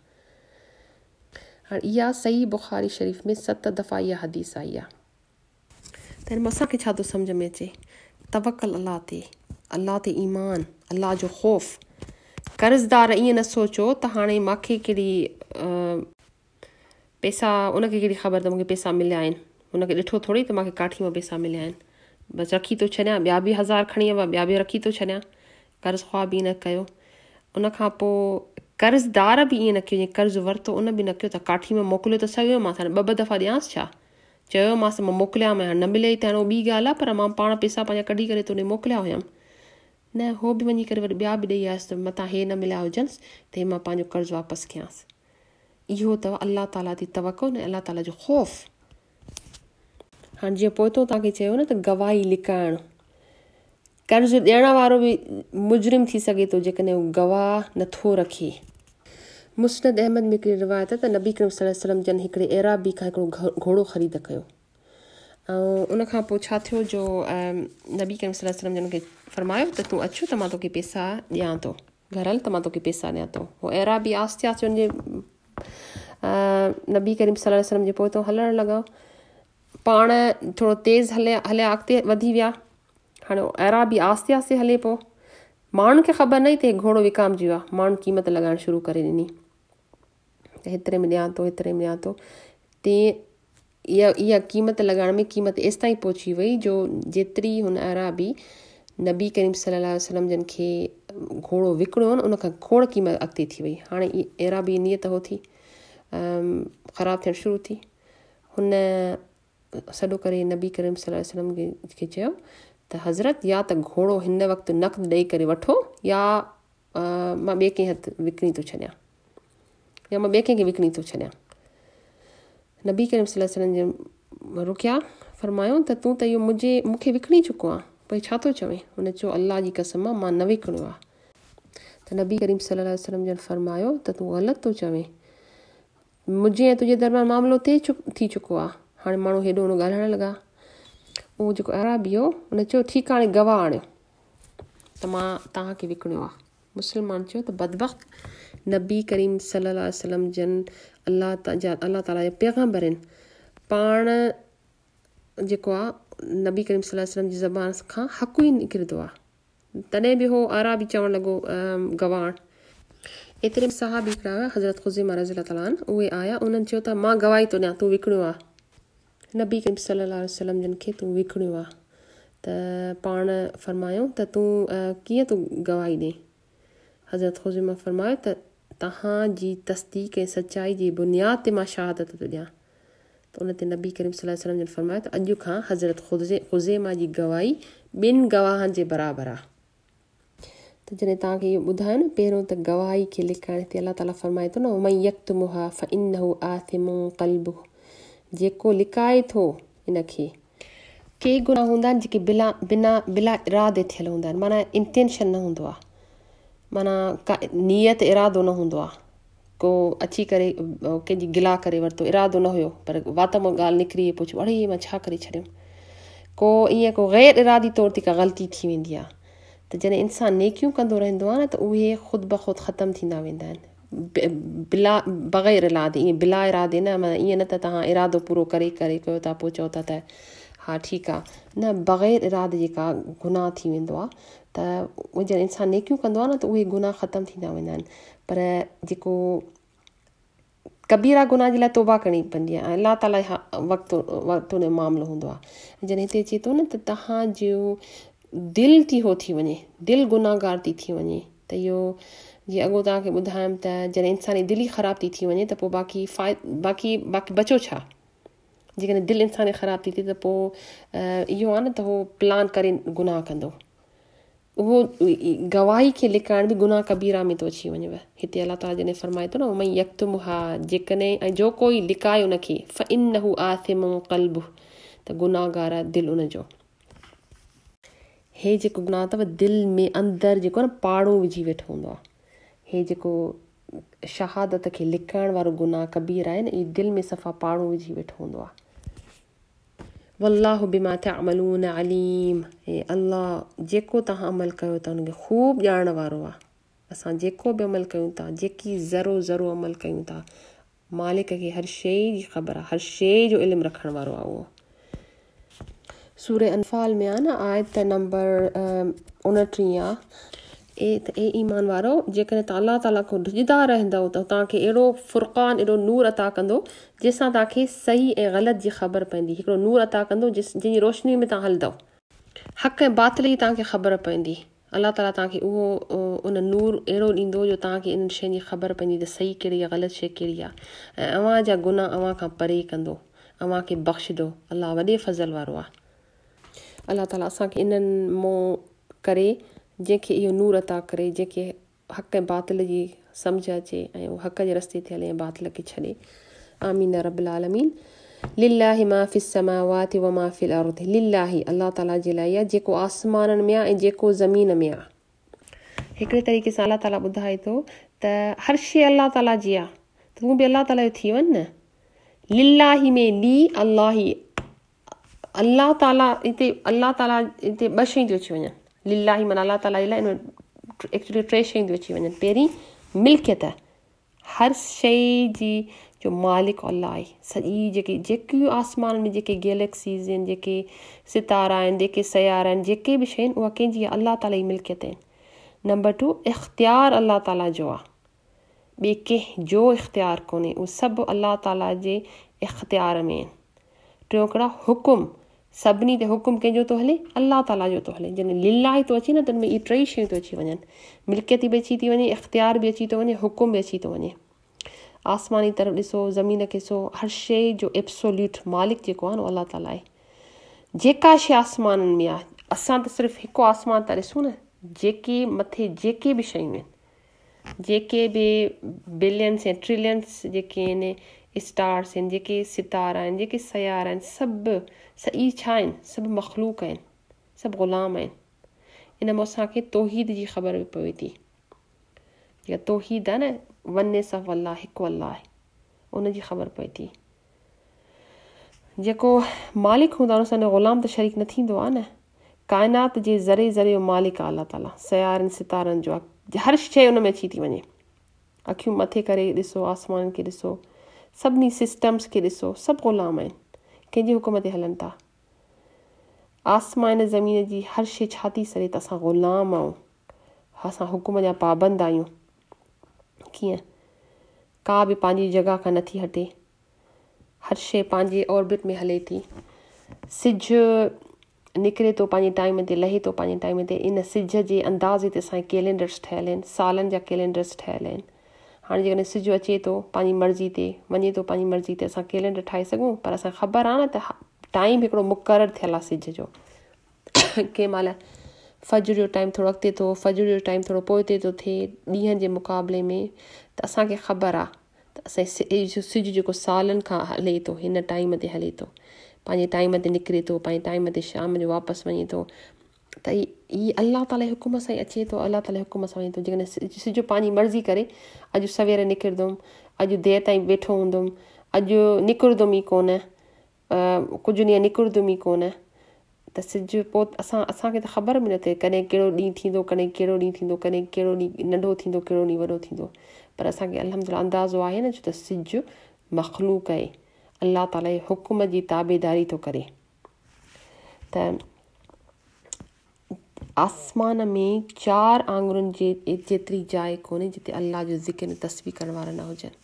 हाणे इहा सही बुख़ारी शरीफ़ में सत दफ़ा इहा हदीस आई आहे। त हिन में असांखे छा थो सम्झ में अचे, तवकल अलाह ते, अलाह ते ईमान, अलाह जो ख़ौफ़। कर्ज़दार ईअं न सोचो त हाणे मूंखे कहिड़ी पैसा, उनखे कहिड़ी ख़बर त मूंखे पैसा मिलिया आहिनि, उनखे ॾिठो थोरी त मूंखे काठी मां पैसा मिलिया आहिनि, बसि रखी थो छॾियां, ॿिया बि हज़ार खणी आया, ॿिया बि रखी थो छॾियां, कर्ज़ ख़्वाह बि न कयो। उनखां पोइ कर्ज़दार बि ईअं न कयो, जीअं कर्ज़ु वरितो उन बि न कयो त काठी में मोकिलियो त सघियो मां हाणे ॿ ॿ दफ़ा ॾियांसि छा, चयोमांसि मां मोकिलिया मैं, हाणे न मिले त हाणे उहो ॿी ॻाल्हि आहे, पर मां पाण पैसा पंहिंजा कढी करे त उन मोकिलिया हुयमि न, हो बि वञी करे वरी ॿिया बि ॾेई आयसि त मथां हे न मिलिया हुजनिसि त हे मां पंहिंजो कर्ज़ु वापसि कयांसि। इहो अथव अलाह ताला ते तवकुल ऐं अलाह ताला जो ख़ौफ़। हाणे जीअं पोइतो तव्हांखे चयो न त गवाही लिकाइणु, कर्ज़ु ॾियण वारो बि मुजरिम थी सघे थो जेकॾहिं उहो गवाह नथो रखे। मुस्नद अहमद में हिकिड़ी रिवायत आहे त नबी करीम सल्लल्लाहु अलैहि वसल्लम जन हिकिड़े अराबी खां हिकिड़ो घोड़ो ख़रीद कयो ऐं उनखां पोइ छा थियो जो नबी करीम सल्लल्लाहु अलैहि वसल्लम जन खे फरमायो त तूं अचु त मां तोखे पैसा ॾियां थो, घर हल त मां तोखे पैसा ॾियां थो। उहो अराबी आस्ते आस्ते हुनजे नबी करीम सल्लल्लाहु अलैहि वसल्लम जे पोइ तो हलणु लॻो, पाण थोरो तेज़ हलिया हलिया अॻिते वधी विया। हाणे अराबी आस्ते आस्ते हले पियो, माण्हुनि खे ख़बर न ई त घोड़ो विकामजी वियो आहे, माण्हुनि क़ीमत लॻाइणु शुरू करे ॾिनी त हेतिरे में ॾियां थो हेतिरे में ॾियां थो। ते इहा इहा क़ीमत लॻाइण में क़ीमत एसि ताईं पहुची वई जो जेतिरी हुन अराबी नबी करीम सल्लल्लाहु अलैहि वसल्लम जन खे घोड़ो विकिणो आहे न उनखां खोड़ क़ीमत अॻिते थी वई। हाणे अराबी नियत हो थी ख़राबु थियणु शुरू थी। हुन सॾो करे नबी करीम सल्लल्लाहु अलैहि वसल्लम खे चयो त हज़रत या त घोड़ो हिन वक़्तु नक़द ॾेई करे वठो या मां ॿिए कंहिं हथु विकिणी थो छॾियां या मां ॿिए कंहिंखे विकिणी थो छॾियां। नबी करीम सल्लल्लाहु अलैहि वसल्लम रुकिया, फरमायो त तूं त इहो मुंहिंजे मूंखे विकिणी चुको आहे, भई छा थो चवे? हुन चयो अल्लाह जी कसम आहे मां न विकिणियो आहे। त नबी करीम सल्लल्लाहु अलैहि वसल्लम जन फरमायो त तूं ग़लति थो चवे, मुंहिंजे ऐं तुंहिंजे दरम्यान मामिलो थिए चु थी चुको आहे। हाणे माण्हू हेॾो होॾो ॻाल्हाइणु लॻा। उहो जेको अराबी हो हुन चयो ठीकु आहे, हाणे गवाह आणियो त मां तव्हांखे विकिणियो आहे। मुस्लमान चयो त बदबख़्त नबी करीम सल्लल्लाहु अलैहि वसल्लम जन अलाह जा अलाह ताला जा पैगम्बर आहिनि, पाण जेको आहे नबी करीम सल्लल्लाहु अलैहि वसल्लम जी ज़बान खां हक़ु ई निकिरंदो आहे। तॾहिं बि हो अराबी चवणु लॻो गवाह। एतिरे में सहाबी हिकिड़ा हुआ हज़रत ख़ुज़ैमा रज़ियल्लाहु ताला अन्हु, उहे आया, उन्हनि चयो त मां गवाही थो ॾियां तूं विकिणियो आहे, नबी करीम सल्लल्लाहु अलैहि वसल्लम जन खे तूं विकिणियो आहे। त पाण फरमायो त तूं कीअं तूं गवाही ॾे? हज़रत ख़ुज़ैमा फरमायो त तव्हांजी तस्दीक़ ऐं सचाई जी बुनियाद ते मां शहादत थो ॾियां। त उन ते नबी करीम सल्लल्लाहु अलैहि वसल्लम जन फरमायो त अॼु खां हज़रत ख़ुज़े ख़ुज़ैमा जी गवाही ॿिनि गवाहनि जे बराबरि आहे। त जॾहिं तव्हांखे इहो ॿुधायो न पहिरियों त गवाही खे लिकाइण ते अलाह ताला फरमाए थो न वमन यक्तुमुहा फइन्नहु आथिमुन क़ल्बुहु, जेको लिकाए थो इनखे, के गुनाह हूंदा आहिनि जेके बिला बिना बिला इरादे थियल हूंदा आहिनि, माना इंटेंशन न हूंदो आहे, माना का नियत इरादो न हूंदो आहे, को अची करे कंहिंजी गिला करे वरितो, इरादो न हुयो पर वात मां ॻाल्हि निकिरी पोइ अड़े मां छा करे छॾियो। को ईअं को ग़ैर इरादी तौर ते का ग़लती थी वेंदी आहे। त जॾहिं इंसानु नेकियूं कंदो रहंदो आहे न त उहे ख़ुदि ब ख़ुदि ख़तमु थींदा वेंदा आहिनि, बिला बग़ैर इरादे, ईअं बिला इरादे न, माना ईअं न त तव्हां इरादो पूरो करे करे कयो था पोइ चओ था त हा ठीकु आहे, न बग़ैर इरादे जेका गुनाह थी वेंदो आहे त उहे जॾहिं इंसानु नेकियूं कंदो आहे न त उहे गुनाह ख़तमु थींदा वेंदा आहिनि। पर जेको कबीरा गुनाह जे लाइ तौबा करणी पवंदी आहे ऐं अलाह ताला वक़्तु वक़्तु उन जो मामिलो हूंदो आहे। जॾहिं हिते अचे थो न त तव्हांजो दिलि थी हो थी वञे, दिलि गुनाहगार थी थी वञे, त इहो जीअं अॻो तव्हांखे ॿुधायमि त जॾहिं इंसान जी दिलि ई ख़राबु थी थी वञे त पोइ बाक़ी फ़ाइ बाक़ी बाक़ी बचो छा? जेकॾहिं दिलि इंसान जी ख़राबु थी थिए त पोइ इहो आहे न त उहो प्लान करे गुनाह कंदो। उहो गवाही खे लिकाइण बि गुनाह कबीरा में थो अची वञेव। हिते अलाह ताला जॾहिं फरमाए थो न वमन यक्तुमुहा, जेकॾहिं ऐं जो कोई लिकाए उनखे, फइन्नहु आथिमुन क़ल्बुहु, त गुनाहगार आहे दिलि उनजो। हे जेको गुनाह अथव दिलि में अंदरि जेको न पाड़ो विझी वेठो हूंदो आहे। हे जेको शहादत खे लिकाइण वारो गुनाह कबीर आहे न, इहो दिलि में सफ़ा पाड़ो विझी वेठो हूंदो आहे। वल्लाहु बिमा तअमलून अलीम, हे अल्लाह जेको तव्हां अमल कयो था उनखे ख़ूब ॼाणण वारो आहे। असां जेको बि अमल कयूं था, जेकी ज़रो ज़रो अमल कयूं था, मालिक खे हर शइ जी ख़बर आहे, हर शइ जो इल्मु रखण वारो आहे उहो। सूरे अनफाल में आहे न आयत नंबर उणटीह आहे, ए त ए ईमान वारो जेकॾहिं तव्हां अलाह ताला खां डिॼंदा रहंदव त तव्हांखे अहिड़ो फ़ुरक़ान अहिड़ो नूर अता कंदो जंहिंसां तव्हांखे सही ऐं ग़लति जी ख़बर पवंदी। हिकिड़ो नूर अता कंदो जिस जंहिंजी रोशनी में तव्हां हलंदव, हक़ ऐं बातिल जी तव्हांखे ख़बर पवंदी। अलाह ताला तव्हांखे उहो उन नूर अहिड़ो ॾींदो जो तव्हांखे इन्हनि शयुनि जी ख़बर पवंदी त सही कहिड़ी आहे, ग़लति शइ कहिड़ी आहे, ऐं अव्हां जा गुनाह अव्हां खां परे कंदो, अव्हांखे बख़्शंदो। अलाह वॾे फज़ल वारो आहे। अलाह ताला असांखे इन्हनि मां करे जंहिंखे इहो नूर अता करे, जंहिंखे हक़ ऐं बातिल जी सम्झ अचे ऐं उहो हक़ जे रस्ते ते हले ऐं बातिल खे छॾे। आमीन रब्बिल आलमीन। लिल्लाहि मा फिस समावाति व मा फिल अर्द, लिल्लाहि अलाह ताला जे लाइ आहे जेको आसमाननि में आहे ऐं जेको ज़मीन में आहे। हिकिड़े तरीक़े सां अलाह ताला ॿुधाए थो त हर शइ अलाह ताला जी आहे, त तूं बि अलाह ताला जो थी वञ न। लिल्लाहि में ली अलाही, अलाह ताला हिते अलाह ताला हिते ॿ शयूं थियूं अची वञनि। लिल्लाहि माना अलाह ताला जे लाइ इन एक्चुअली टे शयूं थियूं अची वञनि। पहिरीं मिल्कियत, हर शइ जी जो मालिक अलाह आहे। सॼी जेकी जेकियूं आसमान में जेके गैलेक्सीज़ आहिनि, जेके सितारा आहिनि, जेके सयारा आहिनि, जेके बि शइ आहिनि उहा कंहिंजी आहे? अलाह ताला जी मिल्कियत आहिनि। नंबर टू इख़्तियार अलाह ताला जो आहे, ॿिए कंहिं जो इख़्तियार कोन्हे, उहे सभु अलाह ताला जे इख़्तियार में आहिनि। टियों कहिड़ा हुकुम सभिनी ते हुकुम कंहिंजो थो हले अलाह ताला जो थो हले जॾहिं लिलाही थो अचे न त में इहे टई शयूं थो अची वञनि मिल्कियत बि अची थी वञे इख़्तियार बि अची थो वञे हुकुम बि अची थो वञे आसमानी तरफ़ ॾिसो ज़मीन खे ॾिसो हर शइ जो एब्सोल्यूट मालिक जेको आहे न अलाह ताला आहे जेका शइ आसमाननि में आहे असां त सिर्फ़ु हिकु आसमान था ॾिसूं न जेके मथे जेके बि शयूं आहिनि जेके बि बिलियंस ऐं ट्रिलियंस जेके आहिनि स्टार्स आहिनि जेके सितारा आहिनि जेके सयारा आहिनि सभु इहे छा आहिनि सभु मख़लूक आहिनि सभु ग़ुलाम आहिनि इन में असांखे तौहीद जी ख़बर बि पवे थी जेका तौहीद आहे न वननेस ऑफ अल्लाह हिकु अल्लाह आहे उनजी ख़बर पए थी जेको मालिक हूंदो आहे उन ग़ुलाम त शरीक न थींदो आहे न काइनात जे ज़रे ज़रे जो मालिक आहे अल्लाह ताला सयारनि सितारनि जो आहे हर शइ उन में अची थी वञे अखियूं मथे करे ॾिसो आसमान खे ॾिसो सभिनी सिस्टम्स खे ॾिसो सभु ग़ुलाम आहिनि कंहिंजे हुकुम ते हलनि था आसमान ज़मीन जी हर शइ छा थी सरे त असां ग़ुलाम आहियूं असां हुकुम जा पाबंद आहियूं कीअं का बि पंहिंजी जॻह खां नथी हटे हर शइ पंहिंजे ऑर्बिट में हले थी सिज निकिरे थो पंहिंजे टाइम ते लहे थो पंहिंजे टाइम ते इन सिज जे अंदाज़े ते असांजे कैलेंडर्स ठहियल आहिनि सालनि जा कैलेंडर्स ठहियल आहिनि हाणे जेकॾहिं सिज अचे थो पंहिंजी मर्ज़ी ते वञे थो पंहिंजी मर्ज़ी ते असां कैलेंडर ठाहे सघूं पर असांखे ख़बर आहे न त टाइम हिकिड़ो मुक़ररु थियल आहे सिज जो कंहिं महिल फजर जो टाइम थोरो अॻिते थो फजर जो टाइम थोरो पोइ ते थो थिए ॾींहंनि जे मुक़ाबले में त असांखे ख़बर आहे त असांजे सिज जेको सालनि खां हले थो हिन टाइम ते हले थो पंहिंजे टाइम ते निकिरे थो पंहिंजे टाइम ते शाम जो वापसि वञे थो त हीअ अलाह ताला जे हुकुम सां ई अचे थो अलाह ताला जे हुकुम सां वञे थो जेकॾहिं सिज पंहिंजी मर्ज़ी करे अॼु सवेर निकिरंदुमि अॼु देरि ताईं वेठो हूंदुमि अॼु निकिरंदुमि ई कोन कुझु ॾींहं निकिरंदुमि ई कोन त सिज पोइ असां असांखे त ख़बर बि न थिए कॾहिं कहिड़ो ॾींहुं थींदो कॾहिं कहिड़ो ॾींहुं थींदो कॾहिं कहिड़ो ॾींहुं नंढो थींदो कहिड़ो ॾींहुं वॾो थींदो पर असांखे अल्हम्दुलिल्लाह अंदाज़ो आहे न छो त सिज मख़लूक आहे अलाह ताला जे हुकुम जी ताबेदारी थो करे त आसमान में चारि आङुरनि जे जेतिरी जाइ कोन्हे जिते अलाह जो ज़िक्र तस्बीह करण वारा न हुजनि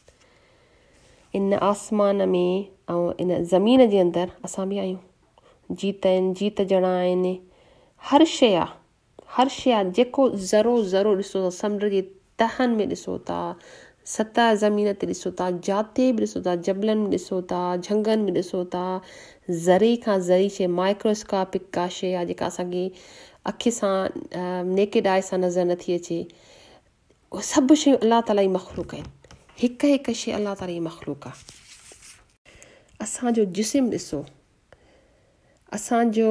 इन आसमान में ऐं इन ज़मीन जे अंदरि असां बि आहियूं जीत आहिनि जीत ॼणा आहिनि हर शइ आहे हर शइ आहे जेको ज़रो ज़रो ॾिसो था समुंड जे तहनि में ॾिसो था सतह ज़मीन ते ॾिसो था जाते बि ॾिसो था जबलनि में ॾिसो था झंगनि में ॾिसो था ज़रे खां ज़री शइ माइक्रोस्कोपिक का शइ आहे जेका असांखे अखि सां नेकेड आई सां नज़र नथी अचे सभु शयूं अलाह ताला जी मख़लूक आहिनि हिकु हिकु शइ अलाह ताला जी मख़लूक आहे असांजो जिस्म ॾिसो असांजो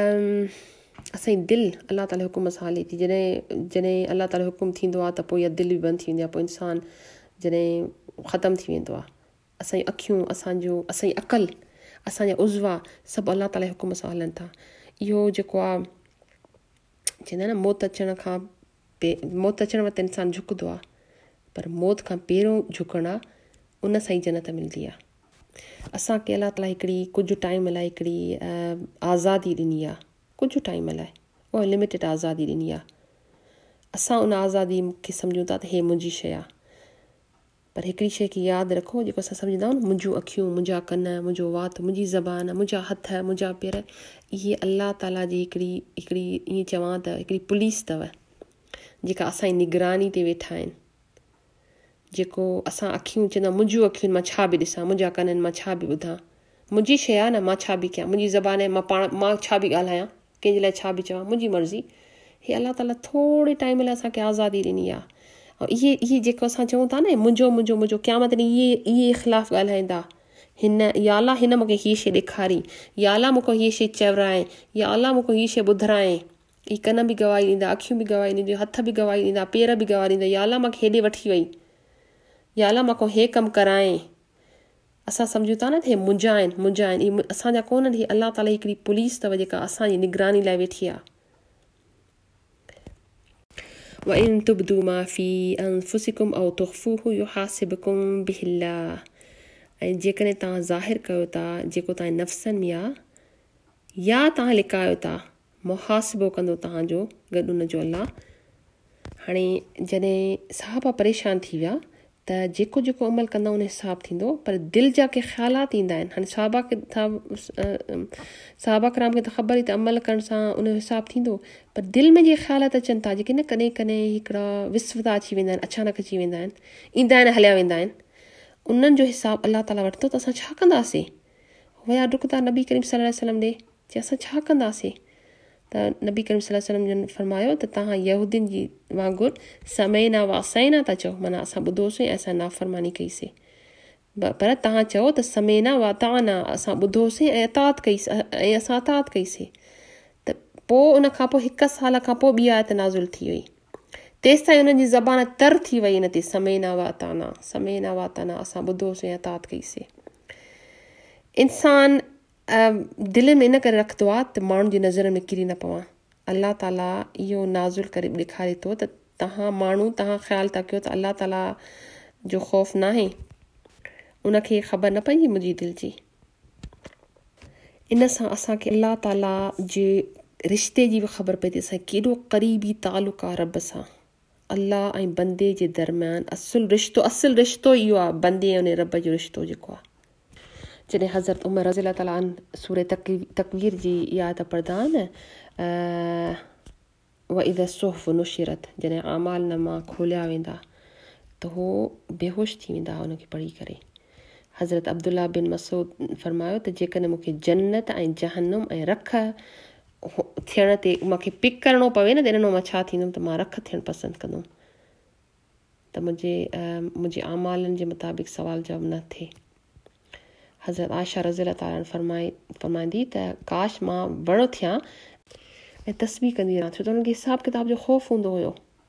असांजी दिलि अलाह ताला हुकुम सां हले थी जॾहिं जॾहिं अलाह ताला हुकुम थींदो आहे त पोइ इहा दिलि बि बंदि थी वेंदी आहे पोइ इंसानु जॾहिं ख़तमु थी वेंदो आहे असांजी अखियूं असांजो असांजी अक़ल असांजा उज़वा सभु अलाह ताला जे हुकुम सां हलनि था इहो जेको आहे चवंदा आहिनि मौत अचण खां पे मौत अचण वक़्तु इंसानु झुकंदो आहे पर मौत खां पहिरियों झुकण आहे उन सां ई जन्नत मिलंदी आहे असांखे अलाह ताला हिकिड़ी कुझु टाइम लाइ हिकिड़ी आज़ादी ॾिनी आहे कुझु टाइम लाइ उहा लिमिटेड आज़ादी ॾिनी आहे असां उन आज़ादी खे सम्झूं था त हे मुंहिंजी शइ आहे पर हिकिड़ी शइ खे यादि रखो जेको असां सम्झंदा आहियूं न मुंहिंजूं अखियूं मुंहिंजा कन मुंहिंजो वात मुंहिंजी ज़बान मुंहिंजा हथ मुंहिंजा पेर इहे अलाह ताला जी हिकिड़ी हिकिड़ी ईअं चवां त हिकिड़ी पुलिस अथव जेका असांजी निगरानी ते वेठा आहिनि जेको असां अखियूं चवंदा मुंहिंजूं अखियुनि मां छा बि ॾिसां मुंहिंजा कननि मां छा बि ॿुधां मुंहिंजी शइ आहे न मां छा बि कयां मुंहिंजी ज़बान आहे मां पाण मां छा बि ॻाल्हायां कंहिंजे लाइ छा बि चवां मुंहिंजी मर्ज़ी हे अलाह ताला थोरे टाइम लाइ असांखे आज़ादी ॾिनी आहे ऐं इहे इहे जेको असां चऊं था न मुंहिंजो मुंहिंजो मुंहिंजो क़यामत ॾींहुं इहे इहे इख़्तिलाफ़ ॻाल्हाईंदा हिन या अलाह हिन मूंखे हीअ शइ ॾेखारी या अलाह मूंखे हीअ शइ चवराए या अलाह मूंखे हीअ शइ ॿुधाए ही कन बि गवाही ॾींदा अखियूं बि गवाही ॾींदियूं हथ बि गवाही ॾींदा पेर बि गवाही ॾींदा या अलाह मूंखे हेॾे वठी वई या अलाह मूंखे हे कमु कराए असां सम्झूं था न हे मुंहिंजा आहिनि मुंहिंजा आहिनि इहे असांजा कोन आहिनि अलाह ताला हिकिड़ी पुलिस अथव जेका असांजी निगरानी लाइ वेठी आहे وَإِن تُبْدُوا مَا فِي أَنفُسِكُمْ أَوْ تُخْفُوهُ يُحَاسِبْكُم بِهِ اللَّهُ ऐं जेकॾहिं तव्हां ज़ाहिर कयो था जेको तव्हांजे नफ़्सनि में आहे या तव्हां लिकायो था मुहासिबो कंदो तव्हांजो गॾु हुनजो अलाह हाणे जॾहिं साहबा परेशान थी विया त जेको जेको अमल कंदा उन हिसाब थींदो, पर दिलि जा के ख़्यालात ईंदा आहिनि। हाणे साहबा खे साहबा कराम खे त ख़बर ई त अमल करण सां उन जो हिसाब थींदो, पर दिलि में जे ख़्यालात अचनि था जेके न कॾहिं कॾहिं हिकिड़ा विस्वता अची वेंदा आहिनि, अचानक अची वेंदा आहिनि, ईंदा आहिनि हलिया वेंदा आहिनि, उन्हनि जो हिसाब अलाह ताला वरितो त असां छा कंदासीं? विया डुकंदा नबी करीम सल्लल्लाहु अलैहि वसल्लम ॾे, चई असां छा कंदासीं? त नबी करीम सल्लल्लाहु अलैहि वसल्लम जन फरमायो त तव्हां यहूदियुनि जी वांगुरु समयना वासैना था चओ, माना असां ॿुधोसीं ऐं असां नाफ़रमानी कईसीं, पर तव्हां चओ त समयना वाताना, असां ॿुधोसीं ऐं अतात कईसीं ऐं असां अतात कईसीं। त पोइ उन खां पोइ हिकु साल खां पोइ ॿी आयत नाज़ुल थी वई, तेसि ताईं उन्हनि जी ज़बान तर थी वई इन ते समयना वाताना समयना वाताना, असां ॿुधोसीं ऐं अतात कईसीं। इंसान दिलि में इन करे रखंदो आहे त माण्हुनि जी नज़र में किरी न पवां। अलाह ताला इहो नाज़ुल करे ॾेखारे थो त तव्हां माण्हू तव्हां ख़्यालु था कयो त अलाह ताला जो ख़ौफ़ न आहे, उनखे ख़बर न पइजी मुंहिंजी दिलि जी। इन सां असांखे अलाह ताला जे रिश्ते जी बि ख़बर पए थी, असांखे केॾो क़रीबी तालुक़ आहे रब सां। अलाह ऐं बंदे जे दरम्यान असुलु रिश्तो असुलु रिश्तो इहो आहे, बंदे ऐं उन रब जो रिश्तो जेको आहे। जॾहिं हज़रत उमर रज़ी अलाह ताला सूरह तकवीर जी इहा आयत पढ़ंदा आहिनि, व इज़ा सुहफ़ नुशिरत, जॾहिं आमाल नमा खोलिया वेंदा त हो बेहोश थी वेंदा हुनखे पढ़ी करे। हज़रत अब्दुल्ला बिन मसूद फरमायो त जेकॾहिं मूंखे जन्नत ऐं जहन्नुम ऐं रख थियण ते मूंखे पिक करिणो पवे न त इन मां छा थींदुमि, त मां रख थियणु पसंदि कंदुमि, त मुंहिंजे मुंहिंजे आमालनि जे मुताबिक़ सुवाल जवाब न थिए। हज़रत आयशा रज़ी अलाह ताला फरमाए फरमाईंदी त काश मां वणो थियां ऐं तस्बीह कंदी रहां, छो त हुनखे हिसाब किताब जो ख़ौफ़ हूंदो हुयो।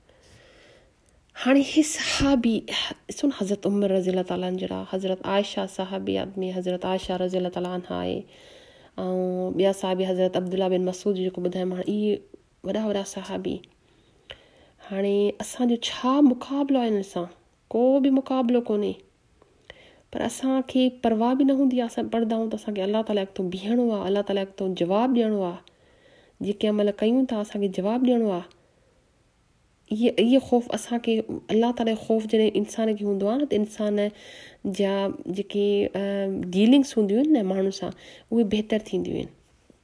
हाणे ही सहाबी ॾिसो न, हज़रत उमर रज़ी अलाह ताला जहिड़ा, हज़रत आयशा साहबी आदमी, हज़रत आयशा रज़ी अलाह ताला अन्हा आहे, ऐं ॿिया साहबी हज़रत अब्दुल्ला बिन मसूद जेको ॿुधायो मां, इहे वॾा वॾा साहबी। हाणे असांजो छा मुक़ाबिलो आहे हिन सां? को बि मुक़ाबिलो कोन्हे, पर असांखे परवाह बि न हूंदी आहे। असां पढ़ंदा आहियूं त असांखे अलाह ताला अॻितो बीहणो आहे, अलाह ताला अॻितो जवाबु ॾियणो आहे, जेके अमल कयूं था असांखे जवाबु ॾियणो आहे। इहे इहे ख़ौफ़ असांखे अलाह ताला जो ख़ौफ़ जॾहिं इंसान खे हूंदो आहे न, त इंसान जा जेके डीलिंग्स हूंदियूं आहिनि न माण्हू सां, उहे बहितर थींदियूं आहिनि।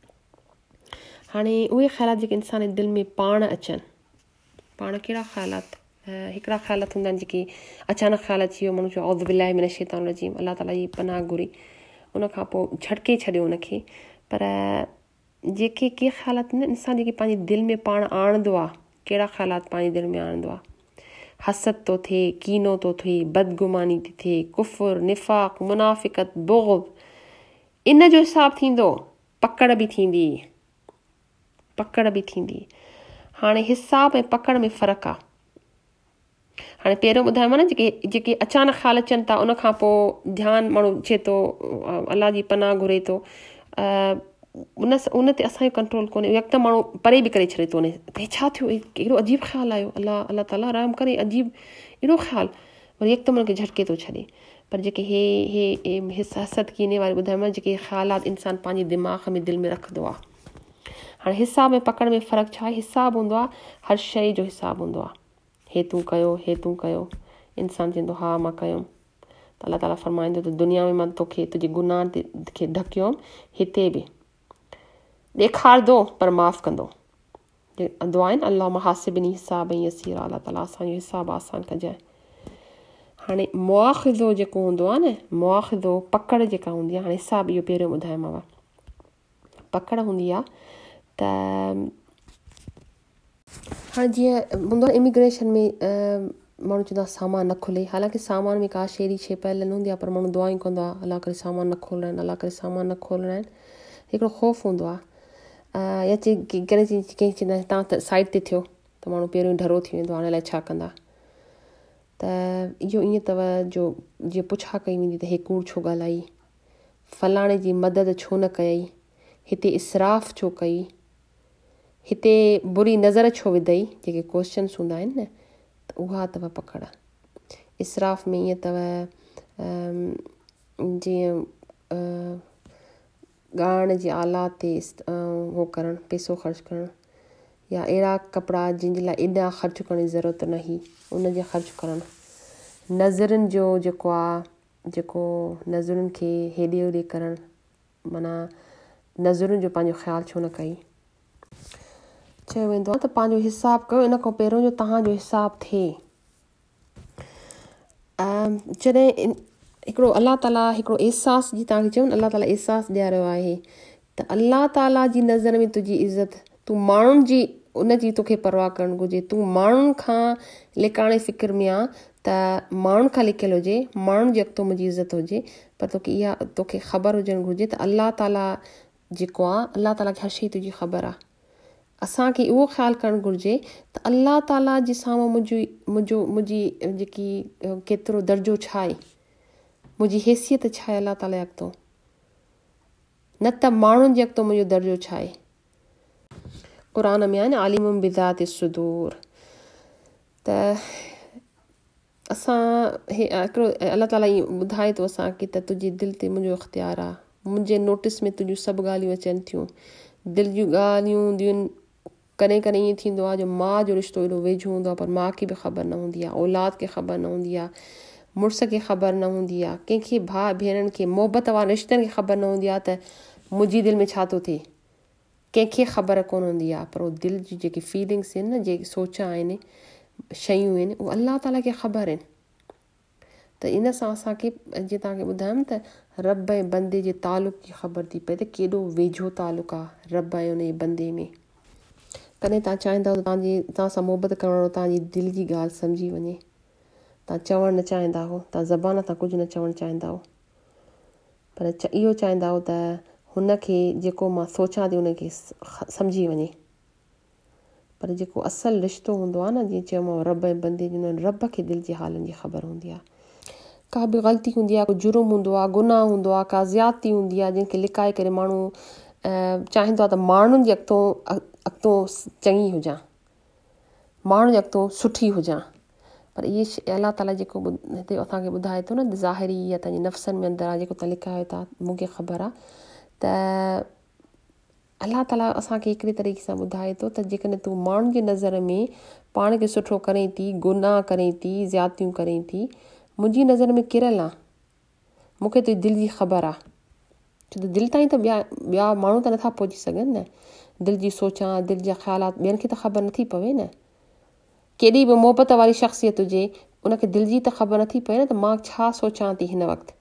हाणे उहे ख़्यालात जेके इंसान जे दिलि में पाण अचनि, पाण कहिड़ा ख़्यालात, हिकिड़ा ख़्यालात हूंदा आहिनि जेके अचानक ख़्यालु अची वियो, माण्हू चयो औज़ु बिल्लाहि मिनश शैतानिर रजीम, अलाह ताला जी पनाह घुरी, उन खां पोइ झटके छॾियो उनखे। पर जेके के ख़्यालात न इंसान जेके पंहिंजे दिलि में पाण आणंदो आहे, कहिड़ा ख़्यालात पंहिंजे दिलि में आणंदो आहे? हसद थो थिए, कीनो थो थिए, बदगुमानी थी थिए, कुफ़ुर, निफ़ाक़, मुनाफ़िक़त, बुग़्ज़, इन जो हिसाब थींदो, पकड़ बि थींदी, पकड़ बि थींदी। हाणे हिसाब ऐं पकड़ में फ़र्क़ु आहे। हाणे पहिरियों ॿुधायोमांव न, जेके जेके अचानक ख़्याल अचनि था, उन खां पोइ ध्यानु माण्हू चए थो अलाह जी पनाह घुरे थो, उन उन ते असांजो कंट्रोल कोन्हे, यकदमि माण्हू परे बि करे छॾे थो वञे, हे छा थियो, कहिड़ो अजीब ख़्यालु आयो, अलाह अलाह ताला रहम करे, अजीब अहिड़ो ख़्यालु, वरी यकदमि हुनखे झटके थो छॾे। पर जेके हे हे हसद कीने वारे ॿुधायोमांव, जेके ख़्यालात इंसान पंहिंजे दिमाग़ में दिलि में रखंदो आहे। हाणे हिसाब ऐं पकड़ में फ़र्क़ु छा आहे? हिसाब हूंदो आहे हर शइ जो हिसाब हूंदो आहे, हे तूं कयो, हे तूं कयो, इंसान चवंदो हा मां कयो, त अलाह ताला फरमाईंदो त दुनिया में मां तोखे तुंहिंजे गुनाह ते खे ढकियो, हिते बि ॾेखारंदो पर माफ़ु कंदो। दुआ आहिनि अलाह मुहासिबिनी हिसाब ऐं यसीर, अलाह ताला असांजो हिसाब आसान कजांइ। हाणे मुआख़िज़ो जेको हूंदो आहे न, मुआख़िज़ो पकड़ जेका हूंदी आहे, हाणे हिसाब इहो पहिरियों ॿुधायोमांव, पकड़ हूंदी आहे त हाणे जीअं हूंदो आहे इमिग्रेशन में माण्हू चवंदो आहे सामान न खुले, हालांकि सामान में का अहिड़ी शइ पयल न हूंदी आहे, पर माण्हू दुआऊं कंदो आहे अलाह करे सामान न खोलणा आहिनि, अलाह करे सामान न खोलणा आहिनि, हिकिड़ो ख़ौफ़ हूंदो आहे। या चई कॾहिं कंहिं चवंदा आहिनि तव्हां त साइड ते थियो, त माण्हू पहिरियों डरो थी वेंदो, हाणे अलाए छा कंदा। त इहो ईअं अथव जो जीअं पुछा कई वेंदी त हे कूड़ छो ॻाल्हाई, फलाणे जी मदद छो न कयई, हिते इसराफ़ छो कई, हिते बुरी नज़र छो विधई, जेके क्वेश्चन्स हूंदा आहिनि न, त उहा अथव पकड़। इसराफ़ में ईअं अथव जीअं ॻाइण जे आलात ते उहो करणु, पैसो ख़र्चु करणु, या अहिड़ा कपिड़ा जिन जे लाइ एॾा ख़र्चु करण जी ज़रूरत न हुई, उन जे ख़र्चु करणु, नज़रुनि जो जेको आहे जेको नज़रुनि खे हेॾे होॾे करणु, माना नज़रुनि जो पंहिंजो ख़्यालु छो न कई। चयो वेंदो आहे त पंहिंजो हिसाबु कयो, इन खां पहिरियों जो तव्हांजो हिसाबु थिए। जॾहिं हिकिड़ो अलाह ताला हिकिड़ो अहसासु जी तव्हांखे चयो न, अलाह ताला अहसासु ॾियारियो आहे त अलाह ताला जी नज़र में तुंहिंजी इज़त, तूं माण्हुनि जी उन जी तोखे परवाह करणु घुरिजे। तूं माण्हुनि खां लिकाणे फ़िक्र में आहे त माण्हुनि खां लिकियलु हुजे, माण्हुनि जे अॻितो मुंहिंजी इज़त हुजे, पर तोखे इहा तोखे ख़बर हुजणु घुरिजे त अलाह ताला जेको आहे, अलाह ताला खे हर शइ तुंहिंजी ख़बर आहे। असांखे उहो ख़्यालु करणु घुरिजे त अलाह ताला जे साम्हूं मुंहिंजी मुंहिंजो मुंहिंजी जेकी केतिरो दर्जो छा आहे, मुंहिंजी हैसियत छा आहे अलाह ताला जे अॻितो, न त माण्हुनि जे अॻितो मुंहिंजो दर्जो छा आहे। क़ुर में आहे न आलिमुम बिज़ाति सुदूर, त असां हिकिड़ो अलाह ताला ईअं ॿुधाए थो असांखे त तुंहिंजी दिलि ते मुंहिंजो इख़्तियार आहे, मुंहिंजे नोटिस में तुंहिंजियूं सभु ॻाल्हियूं अचनि थियूं। दिलि जूं ॻाल्हियूं हूंदियूं आहिनि, कॾहिं कॾहिं ईअं थींदो आहे जो माउ जो रिश्तो एॾो वेझो हूंदो आहे पर माउ खे बि ख़बर न हूंदी आहे, औलाद खे ख़बर न हूंदी आहे, मुड़ुस खे ख़बर न हूंदी आहे, कंहिंखे भाउ भेणनि खे मोहबत वारनि रिश्तनि खे ख़बर न हूंदी आहे त मुंहिंजी दिलि में छा थो थिए, कंहिंखे ख़बर कोन हूंदी आहे। पर उहो दिलि जी जेकी फीलिंग्स आहिनि न, जेके सोच आहिनि, शयूं आहिनि, उहे अलाह ताला खे ख़बर आहिनि। त इन सां असांखे जीअं तव्हांखे ॿुधायमि त रब ऐं बंदे जे तालुक जी ख़बर थी पए त केॾो वेझो तालुक आहे रब ऐं उन जे बंदे में। कॾहिं तव्हां चाहींदव तव्हांजी तव्हां सां मोहबत करण वारो तव्हांजी दिलि जी ॻाल्हि सम्झी वञे, तव्हां चवणु न चाहींदा हो, तव्हां ज़बान तां कुझु न चवणु चाहींदा हो, पर च इहो चाहींदा हो त हुनखे जेको मां सोचां थी उनखे सम्झी वञे। पर जेको असुलु रिश्तो हूंदो आहे न, जीअं चयोमांव रब ऐं बंदे जो, रब खे दिलि जे हालनि जी ख़बर हूंदी आहे। का बि ग़लती हूंदी आहे, को जुर्म हूंदो आहे, गुनाह हूंदो आहे, का ज़्यादती हूंदी आहे जंहिंखे लिकाए करे माण्हू चाहींदो आहे त माण्हुनि जे अॻितो अॻितो चङी हुजां, माण्हुनि जे अॻितो सुठी हुजां। पर इहे अलाह ताला जेको हिते असांखे ॿुधाए थो न, ज़ाहिरी या तव्हांजे नफ़्सनि में अंदरि आहे जेको तव्हां लिकायो था, मूंखे ख़बर आहे त अलाह ताला असांखे हिकिड़े तरीक़े सां ॿुधाए थो त जेकॾहिं तूं माण्हुनि जी नज़र में पाण खे सुठो करें थी, गुनाह करें थी, ज़्यादतियूं करें थी, मुंहिंजी नज़र में किरल आहे, मूंखे तुंहिंजी दिलि जी ख़बर आहे। छो त दिलि ताईं त ॿिया ॿिया माण्हू त नथा पहुची सघनि न, दिलि जी सोचां, दिलि जा ख़्यालात ॿियनि खे त ख़बर नथी पवे न। केॾी बि मोहबत वारी शख़्सियत हुजे, उनखे दिलि जी त ख़बर नथी पए न त मां छा सोचां थी हिन वक़्तु।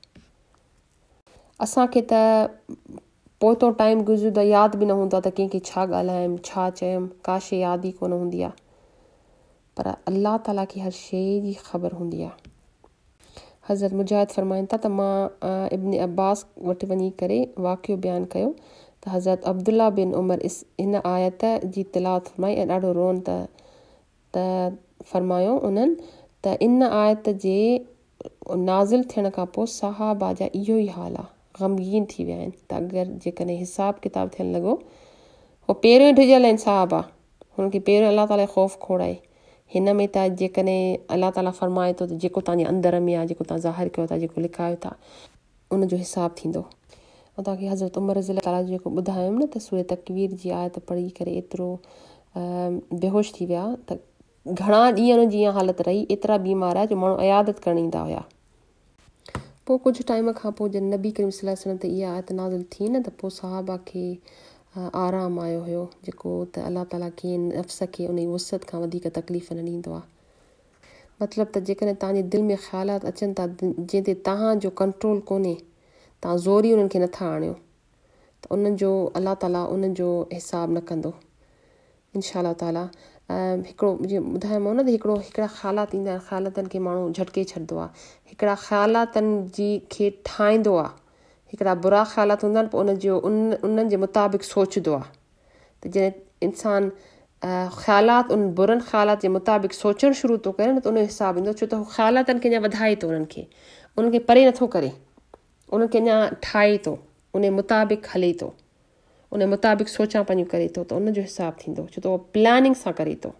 असांखे त पोइ टाइम गुज़रंदो आहे, यादि बि न हूंदो आहे त कंहिंखे छा ॻाल्हायमि, छा चयमि, का शइ यादि ई कोन हूंदी आहे। पर अलाह ताला खे हर शइ जी ख़बर हूंदी आहे। हज़रत मुजाहिद फ़रमाइनि था त मां इब्न अब्बास वटि वञी करे वाक़ियो बयानु कयो त हज़रत अब्दुल्ला बिन उमर इस हिन आयत जी तिलावत फ़रमाई ऐं ॾाढो रोअन त त फ़रमायो उन्हनि त इन आयत जे नाज़िल थियण खां पोइ सहाबा जा इहो ई हाल आहे, ग़मगीन थी विया आहिनि। त अगरि जेकॾहिं हिसाबु किताबु थियणु लॻो, उहो पहिरियों ई डिॼल आहिनि साहबा, हुनखे पहिरियों अलाह ताला ख़ौफ़ खोड़ाए। हिन में त जेकॾहिं अलाह ताला फ़रमाए थो त जेको तव्हांजे अंदर में आहे, जेको तव्हां ज़ाहिर कयो था, जेको लिकायो था, उनजो हिसाबु थींदो। ऐं तव्हांखे हज़रत उमर रज़ी ताला जेको ॿुधायोमि न त सूरह तकवीर जी आयत पढ़ी करे एतिरो बेहोश थी विया त घणा ॾींहं जी ईअं हालत रही, एतिरा बीमार आहे जो माण्हू अयादत करणु ईंदा हुया। पोइ कुझु टाइम खां पोइ जॾहिं नबी करीम सल्लल्लाहु अलैहि वसल्लम ते इहा आयत नाज़िल थी न, त पोइ सहाबा खे आराम आयो हुयो, जेको त अलाह ताला खे नफ़्स खे उन जी वुसत खां वधीक तकलीफ़ न ॾींदो आहे। मतिलबु त जेकॾहिं तव्हांजे दिलि में ख़्यालात अचनि था जंहिं ते तव्हांजो कंट्रोल कोन्हे, तव्हां ज़ोरी उन्हनि खे नथा आणियो, त उन्हनि जो अलाह ताला उन्हनि जो हिसाबु न कंदो इंशा अलाह ताला। हिकिड़ो जीअं ॿुधायोमांव न त हिकिड़ो हिकिड़ा ख़्यालात ईंदा आहिनि, ख़्यालातनि खे माण्हू झटिके छॾींदो आहे, हिकिड़ा ख़्यालातनि जी खे ठाहींदो आहे, हिकिड़ा बुरा ख़्यालात हूंदा आहिनि, पोइ उनजो उन उन्हनि जे मुताबिक़ सोचंदो आहे। त जॾहिं इंसानु ख़्यालात उन बुरनि ख़्यालात जे मुताबिक़ सोचणु शुरू थो करे न, त उनजो हिसाबु ईंदो, छो त हू ख़्यालातनि खे अञा वधाए थो, उन्हनि खे उन्हनि खे परे नथो करे, उन्हनि खे अञा ठाहे थो, उन मुताबिक़ हले थो, उन मुताबिक़ सोचां पंहिंजूं करे थो, त उनजो हिसाबु थींदो, छो त उहो प्लानिंग सां करे थो।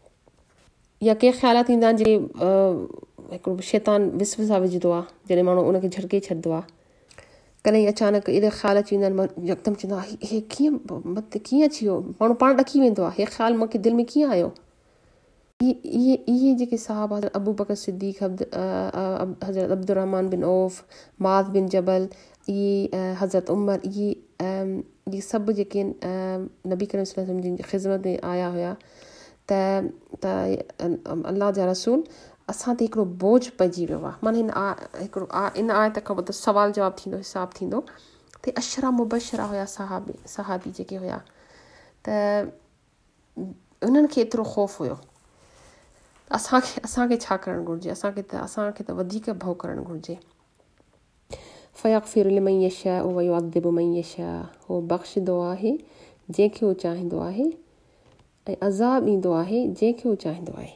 या के ख़्यालात ईंदा आहिनि जॾहिं हिकिड़ो शैतान विसवसा विझंदो आहे, जॾहिं माण्हू उनखे झटिके छॾींदो आहे। कॾहिं अचानक एॾा ख़्याल अची वेंदा आहिनि, यकदमि चवंदो आहे हे कीअं मत कीअं अची वियो, माण्हू पाण ॾकी वेंदो आहे, हे ख़्यालु मूंखे दिलि में कीअं आयो। इहे इहे जेके साहब हज़रत अबू बकर सिद्दीक़, हज़रत अब्दुर्रहमान बिन औफ़, माज़ बिन जबल, इहे हज़रत उमर, इहे इहे सभु जेके नबी करीम सल्लल्लाहु अलैहि वसल्लम जी ख़िदमत में आया हुया त त अल्लाह जा रसूल असां ते हिकिड़ो बोझ पइजी वियो आहे। माना हिन आ हिकिड़ो आ इन आयत खां पोइ त सवाल जवाबु थींदो, हिसाबु थींदो त अशरा मुबशरा हुया सहाबी सहाबी जेके हुया त उन्हनि खे एतिरो ख़ौफ़ हुयो। असांखे असांखे छा करणु घुरिजे? असांखे त असांखे त वधीक भउ करणु घुरिजे। फ़यग़फ़िरु लिमन यशाअ व युअज़्ज़िबु मन यशाअ, हो बख़्शंदो आहे जंहिंखे हू चाहींदो आहे ऐं अज़ाब ॾींदो आहे जंहिंखे हू चाहींदो आहे।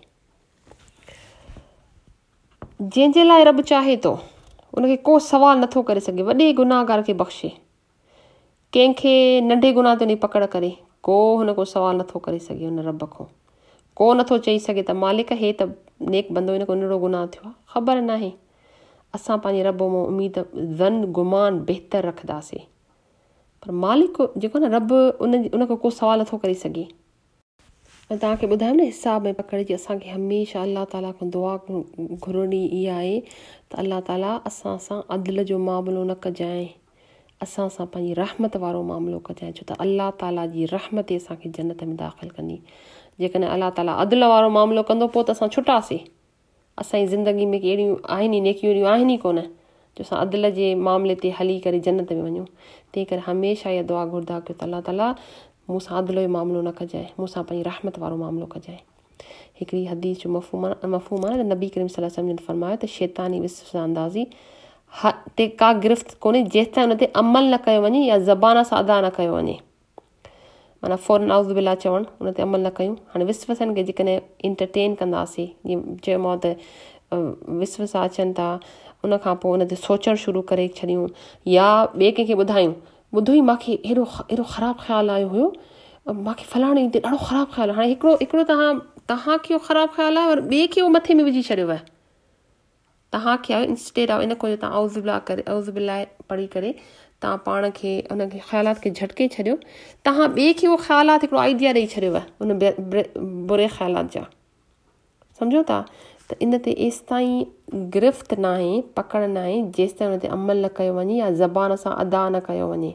जंहिंजे लाइ रब चाहे थो उनखे को सवाल नथो करे सघे, वॾे गुनाहगार खे बख़्शे, कंहिंखे नंढे गुनाह ते नहीं पकड़ करे को हुन को सवाल नथो करे सघे। हुन रब खां को नथो चई सघे त मालिक हे त नेक बंदो, हिन को नंढो गुनाह थियो आहे, ख़बर न आहे। असां पंहिंजे रब मां उमेद ज़न गुमान बहितर रखंदासीं, पर मालिक जेको न रब उन उनखां को सवाल नथो करे सघे। ऐं तव्हांखे ॿुधायो न हिसाब में पकड़िजी असांखे हमेशह अल्लाह ताला खां दुआ घुरणी इहा आहे त अल्लाह ताला असां सां अदल जो मामिलो न कजांइ, असां सां पंहिंजी रहमत वारो मामिलो कजांइ, छो त अल्लाह ताला जी रहमत ई असांखे जन्नत में दाख़िल कंदी। जेकॾहिं अल्लाह ताला अदल वारो मामिलो कंदो पोइ त असां छुटासीं। असांजी ज़िंदगी में अहिड़ियूं आहिनि ई नेकियूं अहिड़ियूं आहिनि ई कोन जो असां अदल जे मामले ते हली करे जन्नत में वञूं। तंहिं करे हमेशह इहा दुआ घुरदा कयो त अल्लाह ताला मूंसां अदल जो मामिलो न कजांइ, मूंसां पंहिंजी रहमत वारो मामिलो कजांइ। हिकिड़ी हदीस जो मफ़हूम आहे मफ़हूम आहे न नबी करीम सल्लल्लाहु अलैहि वसल्लम फरमायो त शैतानी विस्वसा अंदाज़ी ह ते का गिरफ़्त कोन्हे जेसिताईं उन ते अमल न कयो वञे या ज़बान सां अदा न कयो वञे। माना फ़ौरन आउज़ बिल्ला चवणु, उन ते अमल न कयूं। हाणे विस्वसनि खे जेकॾहिं इंटरटेन कंदासीं, जीअं चयोमांव त विस्वसा अचनि था, उन खां पोइ उन ते सोचणु शुरू करे छॾियूं या ॿिए कंहिंखे ॿुधायूं, ॿुधो ई मूंखे अहिड़ो अहिड़ो ख़राबु ख़्यालु आयो हुयो, मूंखे फलाणे ते ॾाढो ख़राबु ख़्यालु। हाणे हिकिड़ो हिकिड़ो तव्हां तव्हांखे उहो ख़राबु ख़्यालु आहे और ॿिए खे उहो मथे में विझी छॾियो आहे। तव्हांखे आहे इंस्टेड ऑफ इन को तव्हां आउज़ बिल्ला करे आउज़ बिल्ला पढ़ी करे तव्हां पाण खे उनखे ख़्यालात खे झटके छॾियो, तव्हां ॿिए खे उहो ख़्यालात हिकिड़ो आइडिया ॾेई छॾियो आहे उन बुरे ख़्यालात जा। सम्झो था त इन ते एसि ताईं गिरफ़्त न आहे, पकड़ न आहे जेसिताईं उन ते अमल न कयो वञे या ज़बान सां अदा न कयो वञे।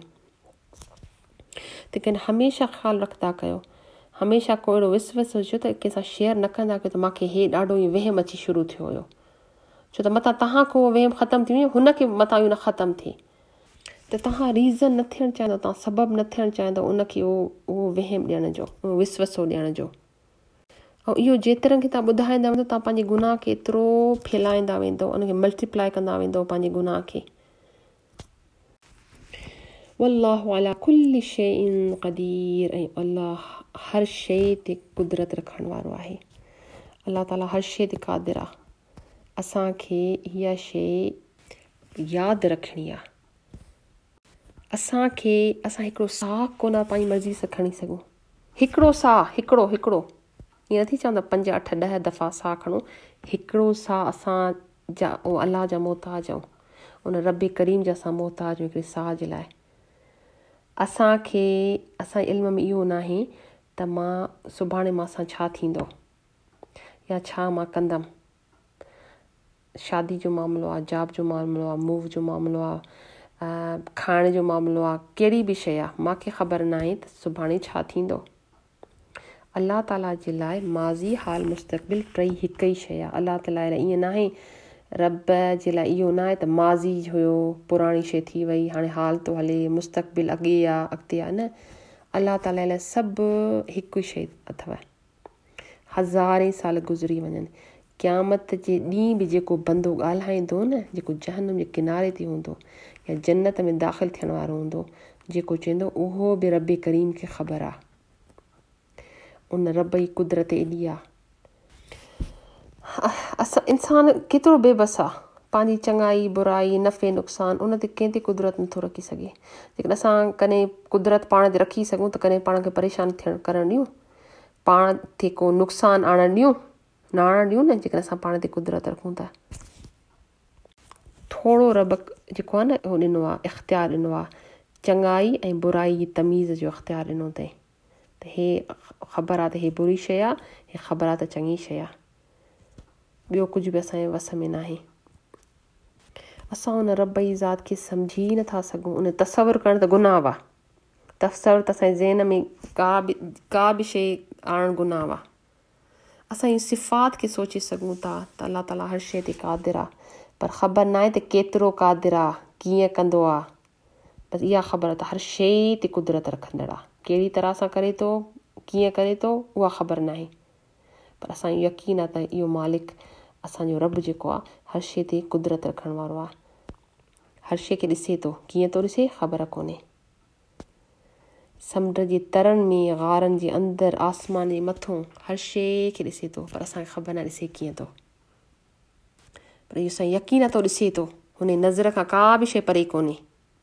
त कंहिं हमेशह ख़्यालु रखंदा कयो, हमेशह को अहिड़ो विस्वस हुजे त कंहिंसां शेयर न कंदा कयो त मूंखे हे ॾाढो ई वहम अची शुरू थियो हुयो, छो त मथां तव्हां खां उहो वहम ख़तमु थी वञे, हुनखे मथां इहो न ख़तमु थिए। त तव्हां रीज़न न थियणु चाहींदो, तव्हां सबबु न थियणु चाहींदो उनखे उहो उहो वहम ॾियण जो, उहो विस्वसो ॾियण जो। ऐं इहो जेतिरनि खे तव्हां ॿुधाईंदा वेंदो तव्हां पंहिंजे गुनाह खे एतिरो फैलाईंदा वेंदो, उनखे मल्टीप्लाई कंदा वेंदो पंहिंजे गुनाह खे। वल्लाहु अला कुल्लि शैइन क़दीर, ऐं अल्लाह हर शइ ते कुदरत रखण वारो आहे। अल्लाह ताला हर शइ ते क़ादिर आहे। असांखे इहा शइ यादि रखणी आहे। असांखे असां हिकिड़ो साह कोन पंहिंजी मर्ज़ी सां खणी सघूं, हिकिड़ो साह हिकिड़ो हिकिड़ो ईअं नथी चवंदा पंज अठ ॾह दफ़ा साह खणो, हिकिड़ो साह असां जा उहो अलाह जा मोहताज आहियूं, उन रब करीम जा असां मोहताज आहियूं हिकिड़े साह जे लाइ। असांखे असांजे इल्म में इहो न आहे त मां सुभाणे मां सां छा थींदो या छा मां कंदमि। शादी जो मामिलो आहे, जॉब जो मामिलो आहे, मूव जो मामिलो आहे, खाइण जो मामिलो आहे, कहिड़ी बि शइ आहे, मूंखे ख़बर न आहे त सुभाणे छा थींदो। अल्लाह ताला जे लाइ माज़ी हाल मुस्तक़बिल टई हिकु ई शइ आहे। अल्लाह ताला लाइ ईअं न आहे, रब जे लाइ इहो न आहे त माज़ी हुयो पुराणी शइ थी वई हाणे हाल थो हले, मुस्तक़बिल अॻे आहे अॻिते आहे, न। अल्लाह ताला लाइ सभु हिकु ई शइ अथव। हज़ारे साल गुज़री वञनि, क़यामत जे ॾींहुं बि जेको बंदो ॻाल्हाईंदो न, जेको जहन्नम जे किनारे ते हूंदो या जन्नत में दाख़िल थियण वारो हूंदो, जेको चवंदो उहो बि रब करीम खे ख़बर आहे। उन रब जी कुदरत एॾी आहे। असां इंसान केतिरो बेबस आहे, पंहिंजी चङाई बुराई नफ़े नुक़सान उन ते कंहिं ते कुदरत नथो रखी सघे। जेकॾहिं असां कॾहिं कुदरत पाण ते रखी सघूं त कॾहिं पाण खे परेशान थियणु करणु ॾियूं, पाण ते को नुक़सानु आणणु ॾियूं न आणणु ॾियूं न। जेकॾहिं असां पाण ते कुदरत रखूं था, थोरो रब जेको आहे न उहो ॾिनो आहे, इख़्तियार ॾिनो आहे, चङाई ऐं बुराई जी तमीज़ जो इख़्तियार ॾिनो अथई। त हे ख़बर आहे त हे बुरी शइ आहे, हे ख़बर आहे त चङी शइ आहे, ॿियो कुझु बि असांजे वस में न आहे। असां उन रब जी ज़ात खे सम्झी नथा सघूं, उन तसवुरु करणु त गुनाह आहे, तसवुरु त असांजे ज़हन में का बि का बि शइ आणणु गुनाह आहे। असां जी सिफ़ात खे सोचे सघूं था त अलाह ताला हर शइ ते क़ादिर आहे, पर ख़बर न आहे त केतिरो क़ादिर आहे, कीअं कंदो आहे। बसि इहा ख़बर आहे त हर शइ ते कुदरत रखंदड़ आहे, कहिड़ी तरह सां करे थो, कीअं करे थो, उहा ख़बर न आहे, पर असांजो यकीन आहे त इहो मालिक असांजो रब जेको आहे हर शइ ते कुदरत रखण वारो आहे, हर शइ खे ॾिसे थो, कीअं थो ॾिसे ख़बर कोन्हे। समुंड जे तरनि में, गारनि जे अंदरि, आसमान जे मथां हर शइ खे ॾिसे थो, पर असांखे ख़बर न ॾिसे कीअं थो, पर इहो असांजो यकीन आहे थो ॾिसे थो, हुन नज़र खां का बि शइ परे कोन्हे।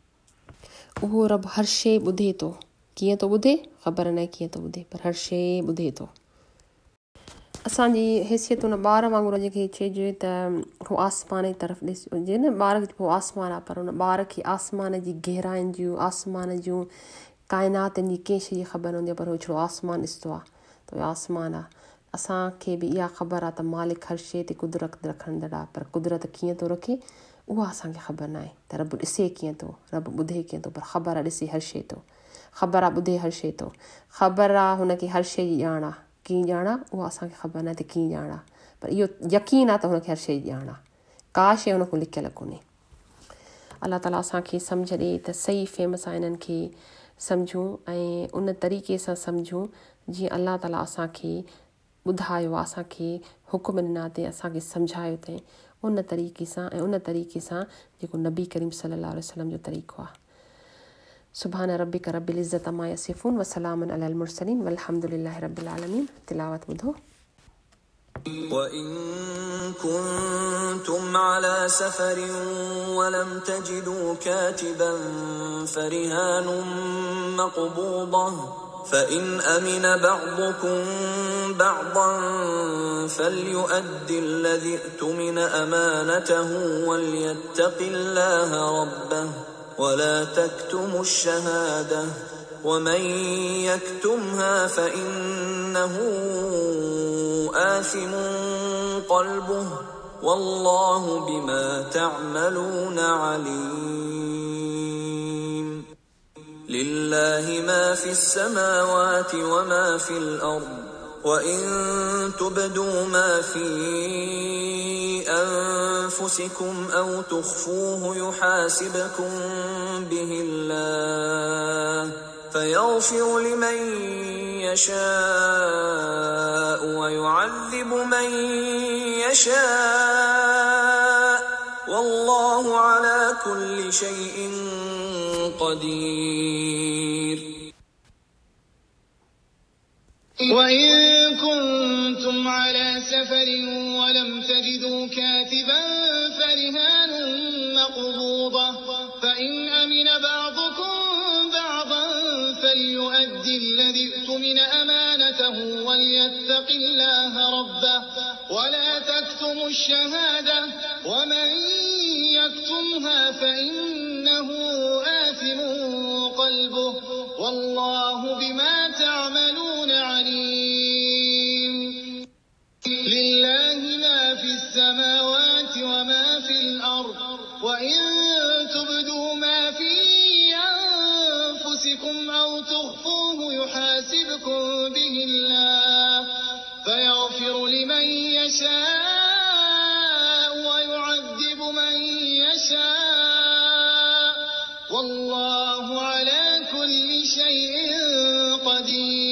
उहो रब हर शइ ॿुधे थो, कीअं थो ॿुधे ख़बर न आहे कीअं थो ॿुधे, पर हर शइ ॿुधे थो। असांजी हैसियत हुन ॿार वांगुरु जेके चइजे त हू आसमान जी तरफ़ ॾिसी हुजे न, ॿार खे पोइ आसमान आहे, पर हुन ॿार खे आसमान जी गहराइनि जूं, आसमान जूं, काइनातनि जी कंहिं शइ जी ख़बर न हूंदी आहे, पर हू छड़ो आसमान ॾिसंदो आहे त उहो आसमान आहे। असांखे बि इहा ख़बर आहे त मालिक हर शइ ते कुदरत रखंदड़ आहे, पर कुदरत कीअं थो रखे उहा असांखे ख़बर न आहे, त रब ॾिसे कीअं थो, रब ॿुधे कीअं थो, पर ख़बर आहे ॾिसे हर शइ थो, ख़बर आहे ॿुधे हर शइ थो, ख़बर आहे हुनखे हर शइ जी ॼाण आहे, कीअं ॼाण आहे उहा असांखे ख़बर न आहे त कीअं ॼाण आहे, पर इहो यकीन आहे त हुनखे हर शइ जी ॼाण आहे, का शइ हुन खां लिकियल कोन्हे। अलाह ताला असांखे सम्झ ॾिए त सही फ़हम सां इन्हनि खे सम्झूं ऐं उन तरीक़े सां सम्झूं जीअं अलाह ताला असांखे ॿुधायो आहे, असांखे हुकुम ॾिना अथई, असांखे सम्झायो अथई, उन तरीक़े सां ऐं उन तरीक़े सां जेको नबी करीम सल्लल्लाहु अलैहि वसल्लम जो तरीक़ो आहे। सुभान रब्बिक रब्बिल इज़्ज़ति अम्मा यसिफ़ून व सलामुन अलल मुरसलीन वल्हम्दुलिल्लाहि रब्बिल आलमीन। तिलावत ॿुधो। وإن كنتم على سفر ولم تجدوا كاتبا فرهان مقبوضة فإن أمن بعضكم بعضا فليؤدي الذي اؤتمن أمانته وليتق الله ربه ولا تكتموا الشهادة ومن يكتمها فإنه آثم قلبه والله بما تعملون عليم. لله ما في السماوات وما في الأرض وإن تبدوا ما في أنفسكم أو تخفوه يحاسبكم به الله فيغفر لمن يشاء ويعذب من يشاء والله على كل شيء قدير. وإن كنتم على سفر ولم تجدوا كاتبا فرهان مقبوضة فإن أمن بعضكم بعضا فليؤدي الذي اؤتمن أمانته وليتق الله ربه ولا تكتموا الشهادة ومن يكتمها فإنه آثم قلبه والله بما تعملون عليم. لله ما في السماوات وما في الأرض وإن تبدوا ما في أنفسكم أو تخفوه يحاسبكم به الله فيغفر لمن يشاء ويعذب من يشاء والله على كل شيء قدير.